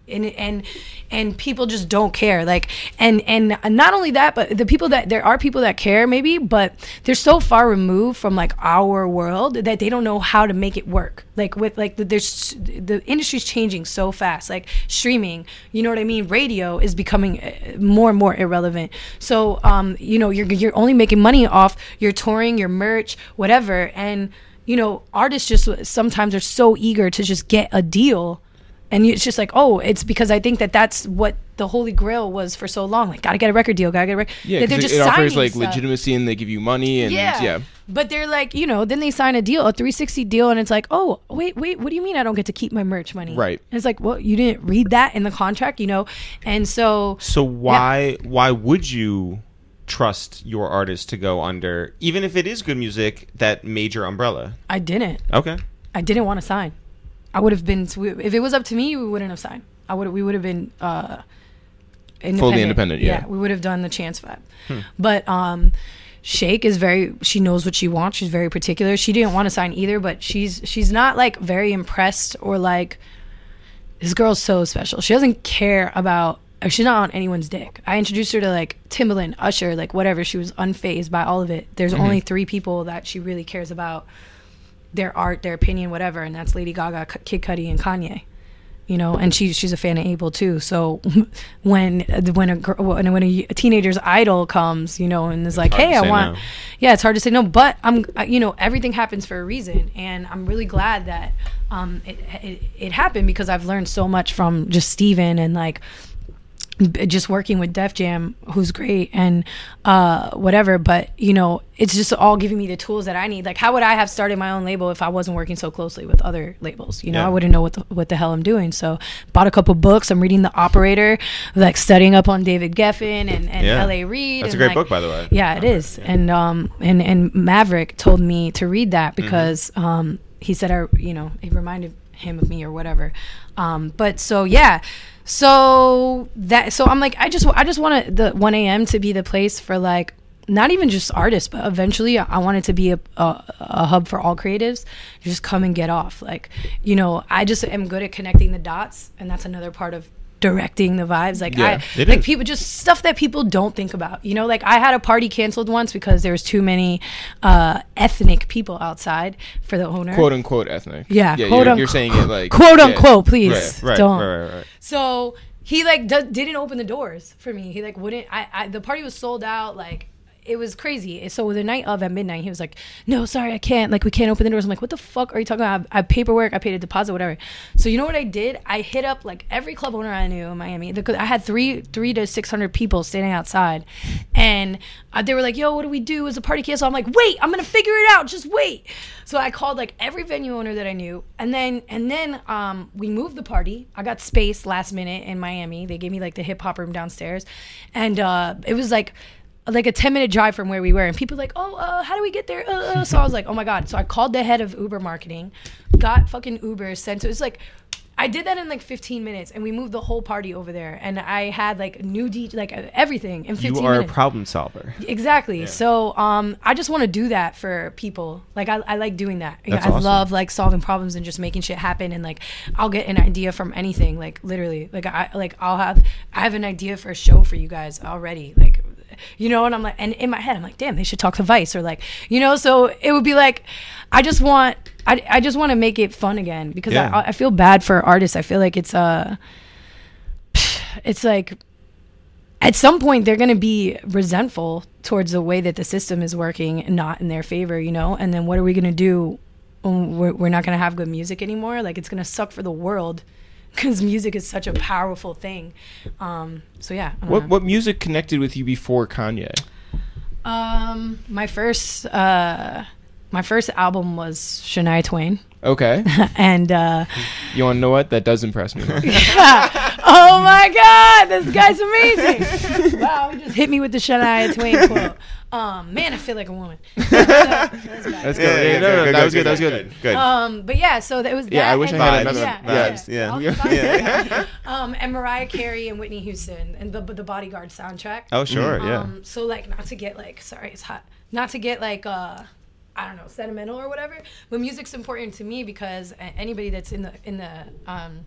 and people just don't care. Like, and not only that, but the people that there are people that care maybe, but they're so far removed from like our world that they don't know how to make it work. Like with like the industry's changing so fast. Like streaming, you know what I mean? Radio is becoming more and more irrelevant. So you know, you're only making money off your touring, your merch, whatever. And you know, artists just sometimes are so eager to just get a deal. And it's just like, oh, it's because I think that's what the holy grail was for so long. Like, gotta get a record deal, gotta get a record. Yeah, that because it offers like legitimacy, and they give you money, and yeah. But they're like, you know, then they sign a deal, a 360 deal, and it's like, oh, wait, what do you mean I don't get to keep my merch money? Right. And it's like, well, you didn't read that in the contract, you know, and so. So why would you trust your artist to go under, even if it is good music, that major umbrella? I didn't. Okay. I didn't want to sign. I would have been, if it was up to me, we wouldn't have signed. We would have been independent. Fully independent, yeah. We would have done the Chance vibe. But Shake is she knows what she wants. She's very particular. She didn't want to sign either, but she's not like very impressed or like, this girl's so special. She doesn't care about, or she's not on anyone's dick. I introduced her to like Timbaland, Usher, like whatever. She was unfazed by all of it. There's only 3 people that she really cares about their art, their opinion, whatever, and that's Lady Gaga, Kid Cudi, and Kanye. You know, and she's a fan of Abel too. So when a teenager's idol comes, you know, and is like, hey, I want, it's hard to say no. But you know, everything happens for a reason, and I'm really glad that it happened, because I've learned so much from just Steven and like just working with Def Jam, who's great, and whatever. But you know, it's just all giving me the tools that I need. Like, how would I have started my own label if I wasn't working so closely with other labels? You know, I wouldn't know what the hell I'm doing. So bought a couple books. I'm reading The Operator, like studying up on David Geffen and L.A. Reid. That's a great book, by the way. Yeah, it is. Yeah. And Maverick told me to read that because he said it reminded him of me or whatever. But so yeah. So I'm like, I just want the 1 a.m. to be the place for like, not even just artists, but eventually I want it to be a hub for all creatives. Just come and get off. Like, you know, I just am good at connecting the dots, and that's another part of directing the vibes. Like, people, just stuff that people don't think about. You know, like I had a party canceled once because there was too many ethnic people outside for the owner. Quote unquote ethnic. Yeah. You're saying it like quote unquote. Please don't. Right. So he like didn't open the doors for me. He like wouldn't. The party was sold out. Like, it was crazy. So the night of, at midnight, he was like, no, sorry, I can't. Like, we can't open the doors. I'm like, what the fuck are you talking about? I have paperwork. I paid a deposit, whatever. So you know what I did? I hit up like every club owner I knew in Miami. I had 300 to 600 people standing outside, and they were like, yo, what do we do? Is a party cancel? I'm like, wait, I'm gonna figure it out. Just wait. So I called like every venue owner that I knew, and then we moved the party. I got space last minute in Miami. They gave me like the hip hop room downstairs, and it was like a 10-minute drive from where we were, and people were like, oh, how do we get there? So I was like, oh my God. So I called the head of Uber marketing, got fucking Uber sent to, it's like, I did that in like 15 minutes, and we moved the whole party over there, and I had like new like everything in 15 minutes. You are a problem solver. Exactly. Yeah. So I just want to do that for people. Like, I like doing that. That's I awesome. love like solving problems and just making shit happen, and like I'll get an idea from anything, like literally. Like I have an idea for a show for you guys already, like, you know, and I'm like, and in my head I'm like, damn, they should talk to Vice, or like, you know. So it would be like, I just want to make it fun again, because I feel bad for artists. I feel like it's like at some point they're gonna be resentful towards the way that the system is working and not in their favor, you know. And then what are we gonna do when we're not gonna have good music anymore? Like, it's gonna suck for the world, because music is such a powerful thing. So yeah. What music connected with you before Kanye? My first album was Shania Twain. Okay. And you want to know what? That does impress me. Oh my God, this guy's amazing. Wow, he just hit me with the Shania Twain quote. Man, I feel like a woman. That's good. That was good. But yeah, so that was that. Yeah, I wish I had another vibes. Yeah. And Mariah Carey and Whitney Houston and the Bodyguard soundtrack. Oh sure, yeah. So like, not to get like, sorry, it's hot. Not to get like I don't know, sentimental or whatever, but music's important to me, because anybody that's in the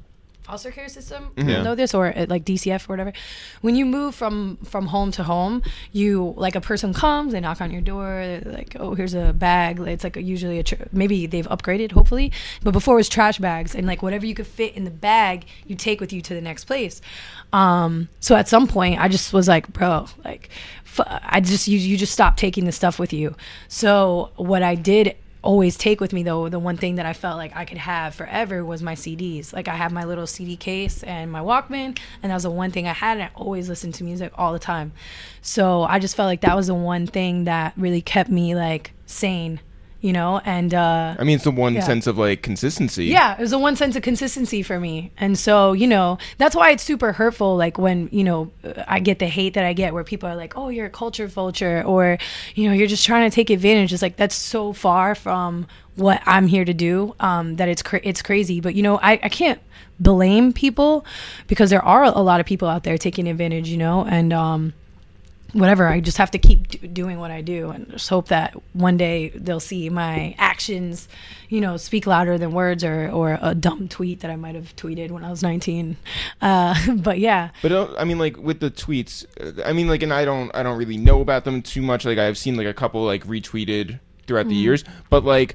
foster care system. Yeah. You know this, or like DCF or whatever. When you move from home to home, you like a person comes, they knock on your door, they're like, oh, here's a bag. It's like usually maybe they've upgraded, hopefully, but before it was trash bags, and like whatever you could fit in the bag, you take with you to the next place. So at some point, I just was like, bro, like, you just stop taking the stuff with you. So what I did always take with me, though, the one thing that I felt like I could have forever was my CDs. Like I have my little CD case and my Walkman, and that was the one thing I had, and I always listened to music all the time. So I just felt like that was the one thing that really kept me like sane, you know. And I mean, it's the one sense of like consistency. Yeah, it was the one sense of consistency for me. And so, you know, that's why it's super hurtful, like when, you know, I get the hate that I get where people are like, oh, you're a culture vulture, or, you know, you're just trying to take advantage. It's like, that's so far from what I'm here to do, that it's crazy. But, you know, I can't blame people, because there are a lot of people out there taking advantage, you know, and whatever, I just have to keep doing what I do, and just hope that one day they'll see my actions, you know, speak louder than words, or a dumb tweet that I might have tweeted when I was 19. But yeah. But I mean, like with the tweets, I mean, like, and I don't really know about them too much. Like I've seen like a couple like retweeted throughout the years, but like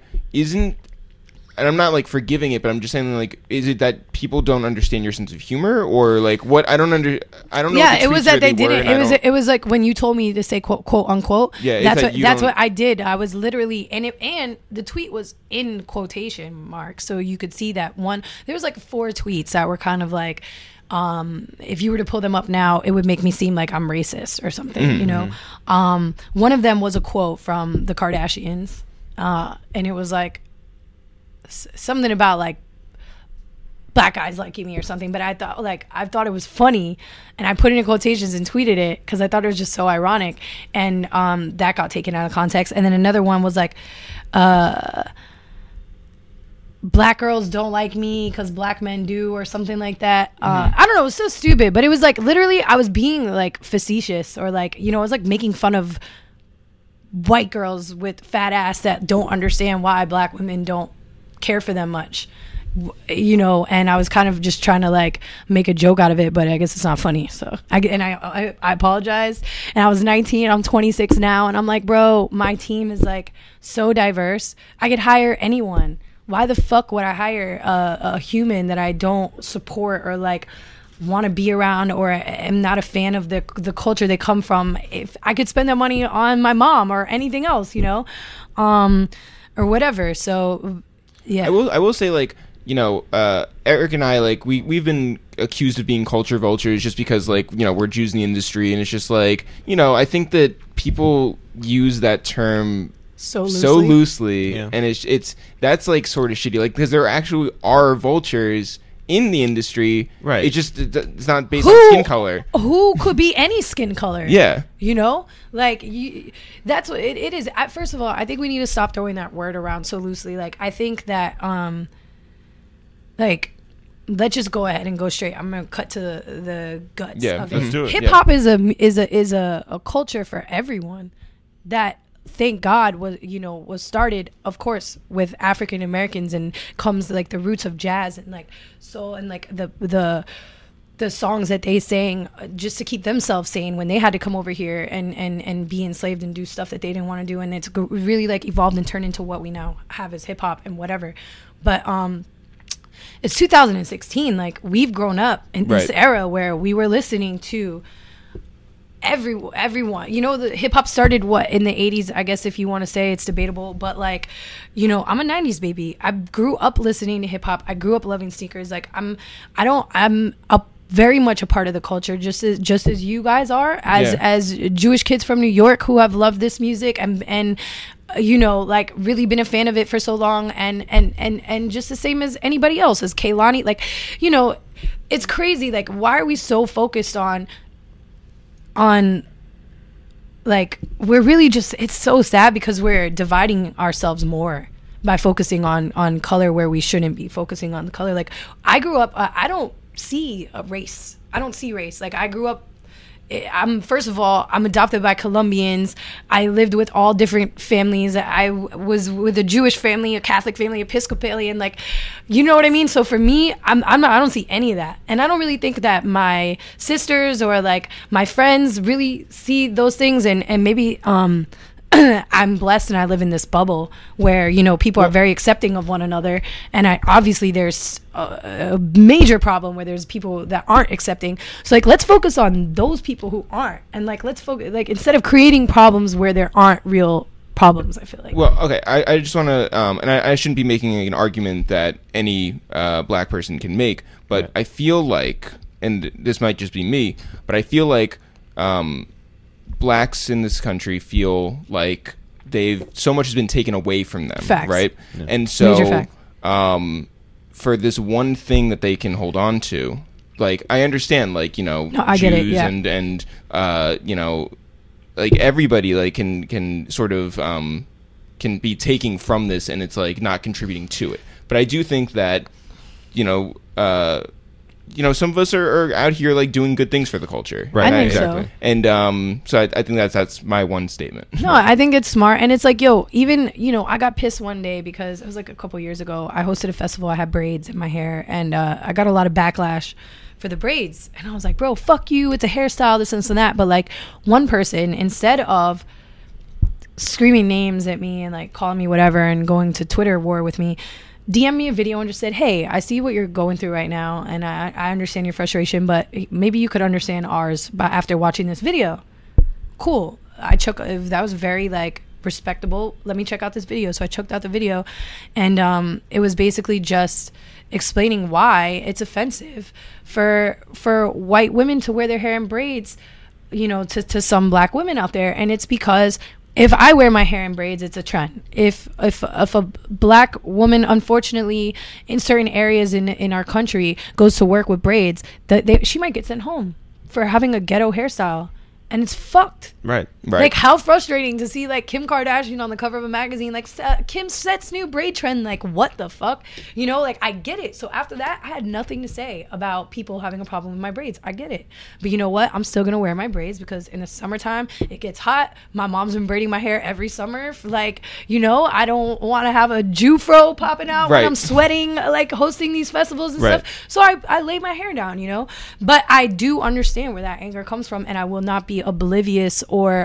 and I'm not like forgiving it, but I'm just saying, like, is it that people don't understand your sense of humor, or like what? I don't know. Yeah, if the it was tweets that really they didn't. were, It was like when you told me to say quote unquote. Yeah, that's what I did. I was literally and the tweet was in quotation marks, so you could see that one. There was like 4 tweets that were kind of like, if you were to pull them up now, it would make me seem like I'm racist or something, you know. One of them was a quote from the Kardashians, and it was like something about like black guys liking me or something, but I thought it was funny, and I put it in quotations and tweeted it because I thought it was just so ironic, and that got taken out of context. And then another one was like, black girls don't like me because black men do, or something like that. I don't know, it was so stupid, but it was like literally I was being like facetious, or like, you know, I was like making fun of white girls with fat ass that don't understand why black women don't care for them much, you know. And I was kind of just trying to like make a joke out of it, but I guess it's not funny. So I apologize. And I was 19, I'm 26 now, and I'm like, bro, my team is like so diverse. I could hire anyone. Why the fuck would I hire a human that I don't support or like want to be around, or am not a fan of the culture they come from? If I could spend that money on my mom or anything else, you know, or whatever. So yeah, I will say, like, you know, Eric and I, like, we've been accused of being culture vultures just because, like, you know, we're Jews in the industry, and it's just like, you know, I think that people use that term so loosely, yeah. And it's that's like sort of shitty, like, because there actually are vultures in the industry, right? It's not based on skin color. Who could be any skin color? Yeah, you know, like that's what it is. First of all, I think we need to stop throwing that word around so loosely. Like, I think that like, let's just go ahead and go straight. I'm gonna cut to the guts of it. Let's do it. Hip hop is a culture for everyone. That, thank God, was started, of course, with African Americans, and comes like the roots of jazz and like soul, and like the songs that they sang just to keep themselves sane when they had to come over here and be enslaved and do stuff that they didn't want to do. And it's really like evolved and turned into what we now have as hip hop and whatever. But it's 2016. Like, we've grown up in this era where we were listening to everyone, you know. The hip hop started in the 80s, I guess, if you want to say. It's debatable, but like, you know, I'm a 90s baby. I grew up listening to hip hop. I grew up loving sneakers. Like, I'm very much a part of the culture, just as you guys are, as Jewish kids from New York who have loved this music and you know, like, really been a fan of it for so long, and just the same as anybody else, as Kehlani. Like, you know, it's crazy. Like, why are we so focused on like, we're really just, it's so sad because we're dividing ourselves more by focusing on color where we shouldn't be focusing on the color. Like, I grew up, I don't see a race. I don't see race. Like, I grew up first of all, I'm adopted by Colombians. I lived with all different families. I was with a Jewish family, a Catholic family, Episcopalian, like, you know what I mean? So for me, I don't see any of that. And I don't really think that my sisters or like my friends really see those things, and maybe I'm blessed and I live in this bubble where, you know, people are very accepting of one another. And obviously there's a major problem where there's people that aren't accepting. So like, let's focus on those people who aren't. And like, let's focus, like, instead of creating problems where there aren't real problems, I feel like. Well, okay, I just want to, and I shouldn't be making an argument that any black person can make, but I feel like, and this might just be me, but I feel like blacks in this country feel like so much has been taken away from them. Facts. Right? Yeah. And so Major fact. For this one thing that they can hold on to, like, I understand, like, you know, No, I Jews get it, yeah. and you know, like, everybody, like, can sort of can be taking from this, and it's like not contributing to it. But I do think that, you know, some of us are out here like doing good things for the culture. Right. I think so. And so I think that's my one statement. No, I think it's smart. And it's like, yo, even, you know, I got pissed one day because it was like a couple years ago. I hosted a festival. I had braids in my hair, and I got a lot of backlash for the braids. And I was like, bro, fuck you. It's a hairstyle, this and that. But like, one person, instead of screaming names at me and like calling me whatever and going to Twitter war with me, DM me a video and just said, hey, I see what you're going through right now, and I understand your frustration, but maybe you could understand ours after watching this video. Cool. That was very like respectable. Let me check out this video. So I checked out the video, and it was basically just explaining why it's offensive for white women to wear their hair in braids, you know, to some black women out there. And it's because if I wear my hair in braids, it's a trend. If a black woman, unfortunately, in certain areas in our country, goes to work with braids, she might get sent home for having a ghetto hairstyle. And it's fucked. Right. Like, how frustrating to see, like, Kim Kardashian on the cover of a magazine, like, Kim sets new braid trend. Like, what the fuck? You know, like, I get it. So after that, I had nothing to say about people having a problem with my braids. I get it. But you know what? I'm still going to wear my braids because in the summertime, it gets hot. My mom's been braiding my hair every summer. Like, you know, I don't want to have a Jew fro popping out when I'm sweating, like, hosting these festivals and stuff. So I lay my hair down, you know. But I do understand where that anger comes from, and I will not be oblivious or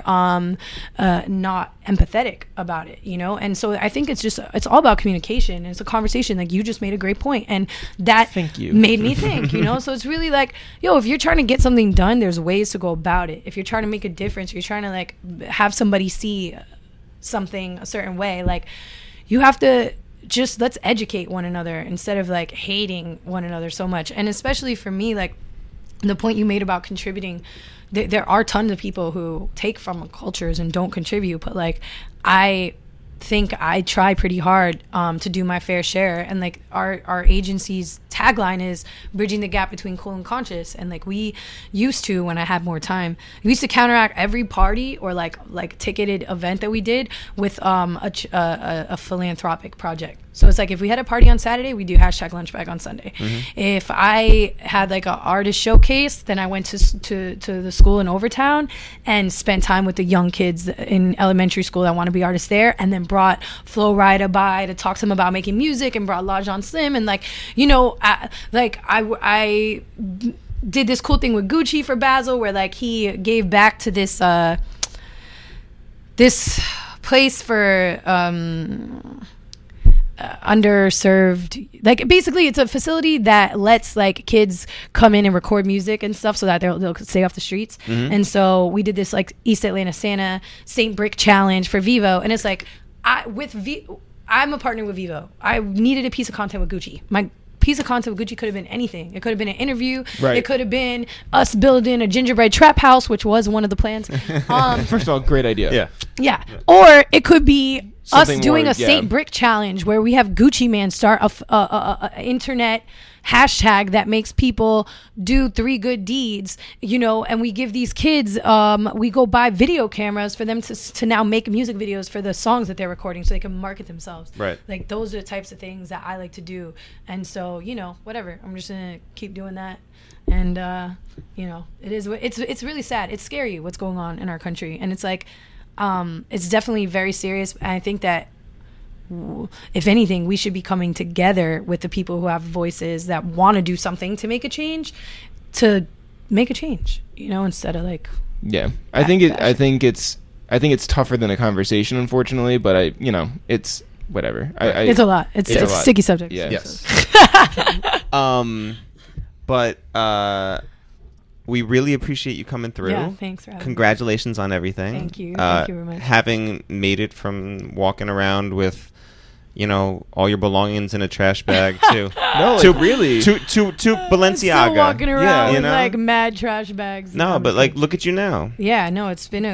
not empathetic about it, you know. And so I think it's all about communication. It's a conversation. Like, you just made a great point, and that made me think, you know. So it's really like, yo, if you're trying to get something done, there's ways to go about it. If you're trying to make a difference, you're trying to like have somebody see something a certain way, like, you have to just, let's educate one another instead of like hating one another so much. And especially for me, like, the point you made about contributing, there are tons of people who take from cultures and don't contribute, but like, I think I try pretty hard to do my fair share. And like, our agency's tagline is bridging the gap between cool and conscious. And like, we used to, when I had more time, we used to counteract every party or like ticketed event that we did with a philanthropic project. So it's like, if we had a party on Saturday, we do #lunchbag on Sunday. If I had like an artist showcase, then I went to the school in Overtown and spent time with the young kids in elementary school that want to be artists there, and then brought Flo Rida by to talk to them about making music, and brought LaJon Slim, and like, you know, I did this cool thing with Gucci for Basel, where like he gave back to this this place for underserved, like, basically it's a facility that lets like kids come in and record music and stuff so that they'll stay off the streets. And so we did this like East Atlanta Santa Saint Brick challenge for Vivo, and it's like, I'm a partner with Vivo. I needed a piece of content with Gucci. My piece of content with Gucci could have been anything. It could have been an interview. It could have been us building a gingerbread trap house, which was one of the plans. First of all, great idea. Yeah. Or it could be something us doing more, a Saint Brick challenge where we have Gucci Man start a internet hashtag that makes people do 3 good deeds, you know, and we give these kids, we go buy video cameras for them to now make music videos for the songs that they're recording so they can market themselves. Right. Like, those are the types of things that I like to do. And so, you know, whatever, I'm just gonna keep doing that. And you know, it's really sad. It's scary what's going on in our country, and it's like it's definitely very serious. And I think that if anything, we should be coming together with the people who have voices that want to do something to make a change, you know, instead of like. Yeah, I think it's tougher than a conversation, unfortunately. But it's whatever. It's a lot. It's a sticky subject. Yeah. Yes. But we really appreciate you coming through. Yeah, thanks for having me. Congratulations on everything. Thank you. Thank you very much. Having made it from walking around with, you know, all your belongings in a trash bag to really to Balenciaga. Still walking around you with know? like mad trash bags. No, but like, look at you now. Yeah, no, it's been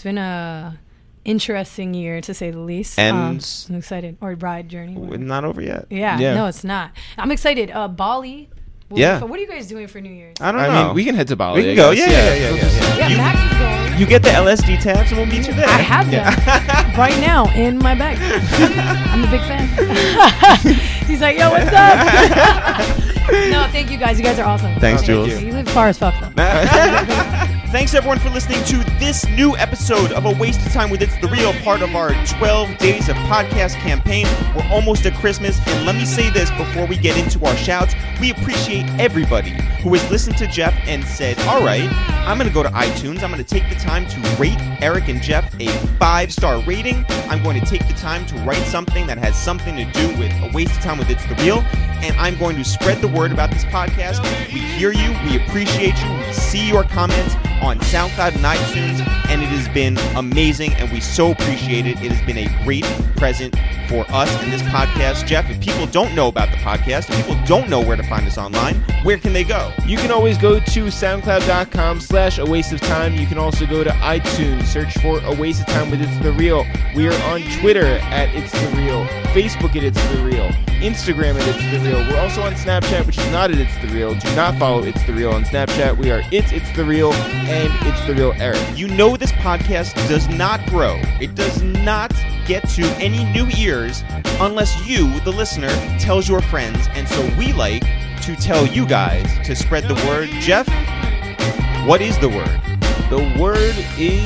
a interesting year, to say the least. And I'm excited. Or ride journey. We're not over yet. Yeah, no, it's not. I'm excited. Bali. Yeah. What are you guys doing for New Year's? I don't know. I mean, we can head to Bali. We can go. Yeah. Yeah, Max is going. You get the LSD tabs and we'll meet you there. I have them right now in my bag. I'm a big fan. He's like, yo, what's up? No, thank you guys. You guys are awesome. Thanks, Thank Jules. You live far as fuck, though. Thanks, everyone, for listening to this new episode of A Waste of Time with It's The Real, part of our 12 Days of Podcast campaign. We're almost at Christmas, and let me say this before we get into our shouts. We appreciate everybody who has listened to Jeff and said, all right, I'm going to go to iTunes. I'm going to take the time to rate Eric and Jeff a 5-star rating. I'm going to take the time to write something that has something to do with A Waste of Time with It's The Real, and I'm going to spread the word about this podcast. We hear you. We appreciate you. We see your comments on SoundCloud and iTunes, and it has been amazing, and we so appreciate it. It has been a great present for us and this podcast. Jeff, if people don't know about the podcast, if people don't know where to find us online, where can they go? You can always go to soundcloud.com/awasteoftime. You can also go to iTunes, search for A Waste of Time with It's The Real. We are on Twitter at It's The Real, Facebook at It's The Real, Instagram at It's The Real. We're also on Snapchat, which is not at It's The Real. Do not follow It's The Real on Snapchat. We are It's The Real and It's The Real Eric. You know this podcast does not grow. It does not get to any new ears unless you, the listener, tells your friends. And so we like to tell you guys to spread the word. Jeff, what is the word? The word is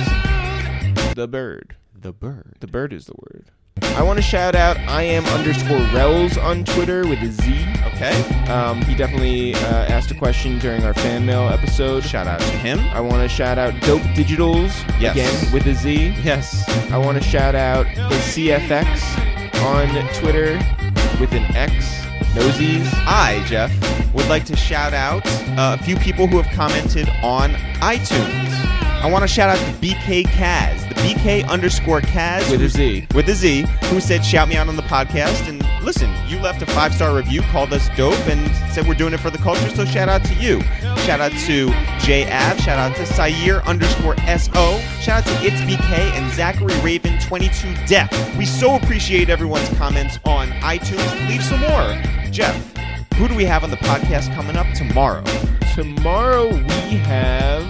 the bird. The bird. The bird is the word. I want to shout out IM_Rels on Twitter with a Z. Okay. He definitely asked a question during our fan mail episode. Shout out to him. I want to shout out Dope Digitals, Yes. again, with a Z. Yes. I want to shout out the CFX on Twitter with an X. Nosies. I, Jeff, would like to shout out a few people who have commented on iTunes. I want to shout out the BK Kaz, the BK_Kaz With a Z. With a Z, who said, shout me out on the podcast. And listen, you left a 5-star review, called us dope, and said we're doing it for the culture, so shout out to you. Shout out to Jay Av, shout out to Sayer_SO, shout out to It's BK and Zachary Raven 22 Deaf. We so appreciate everyone's comments on iTunes. Leave some more. Jeff, who do we have on the podcast coming up tomorrow? Tomorrow we have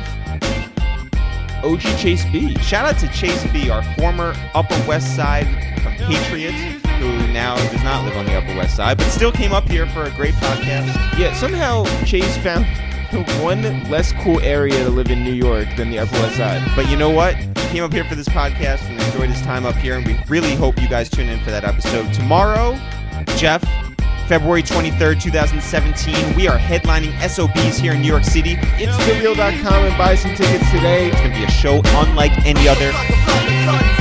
OG Chase B. Shout out to Chase B, our former Upper West Side compatriot, who now does not live on the Upper West Side, but still came up here for a great podcast. Yeah, somehow Chase found one less cool area to live in New York than the Upper West Side. But you know what? He came up here for this podcast and enjoyed his time up here, and we really hope you guys tune in for that episode. Tomorrow, Jeff, February 23rd, 2017, we are headlining SOBs here in New York City. It's TheReal.com and buy some tickets today. It's going to be a show unlike any other. Like a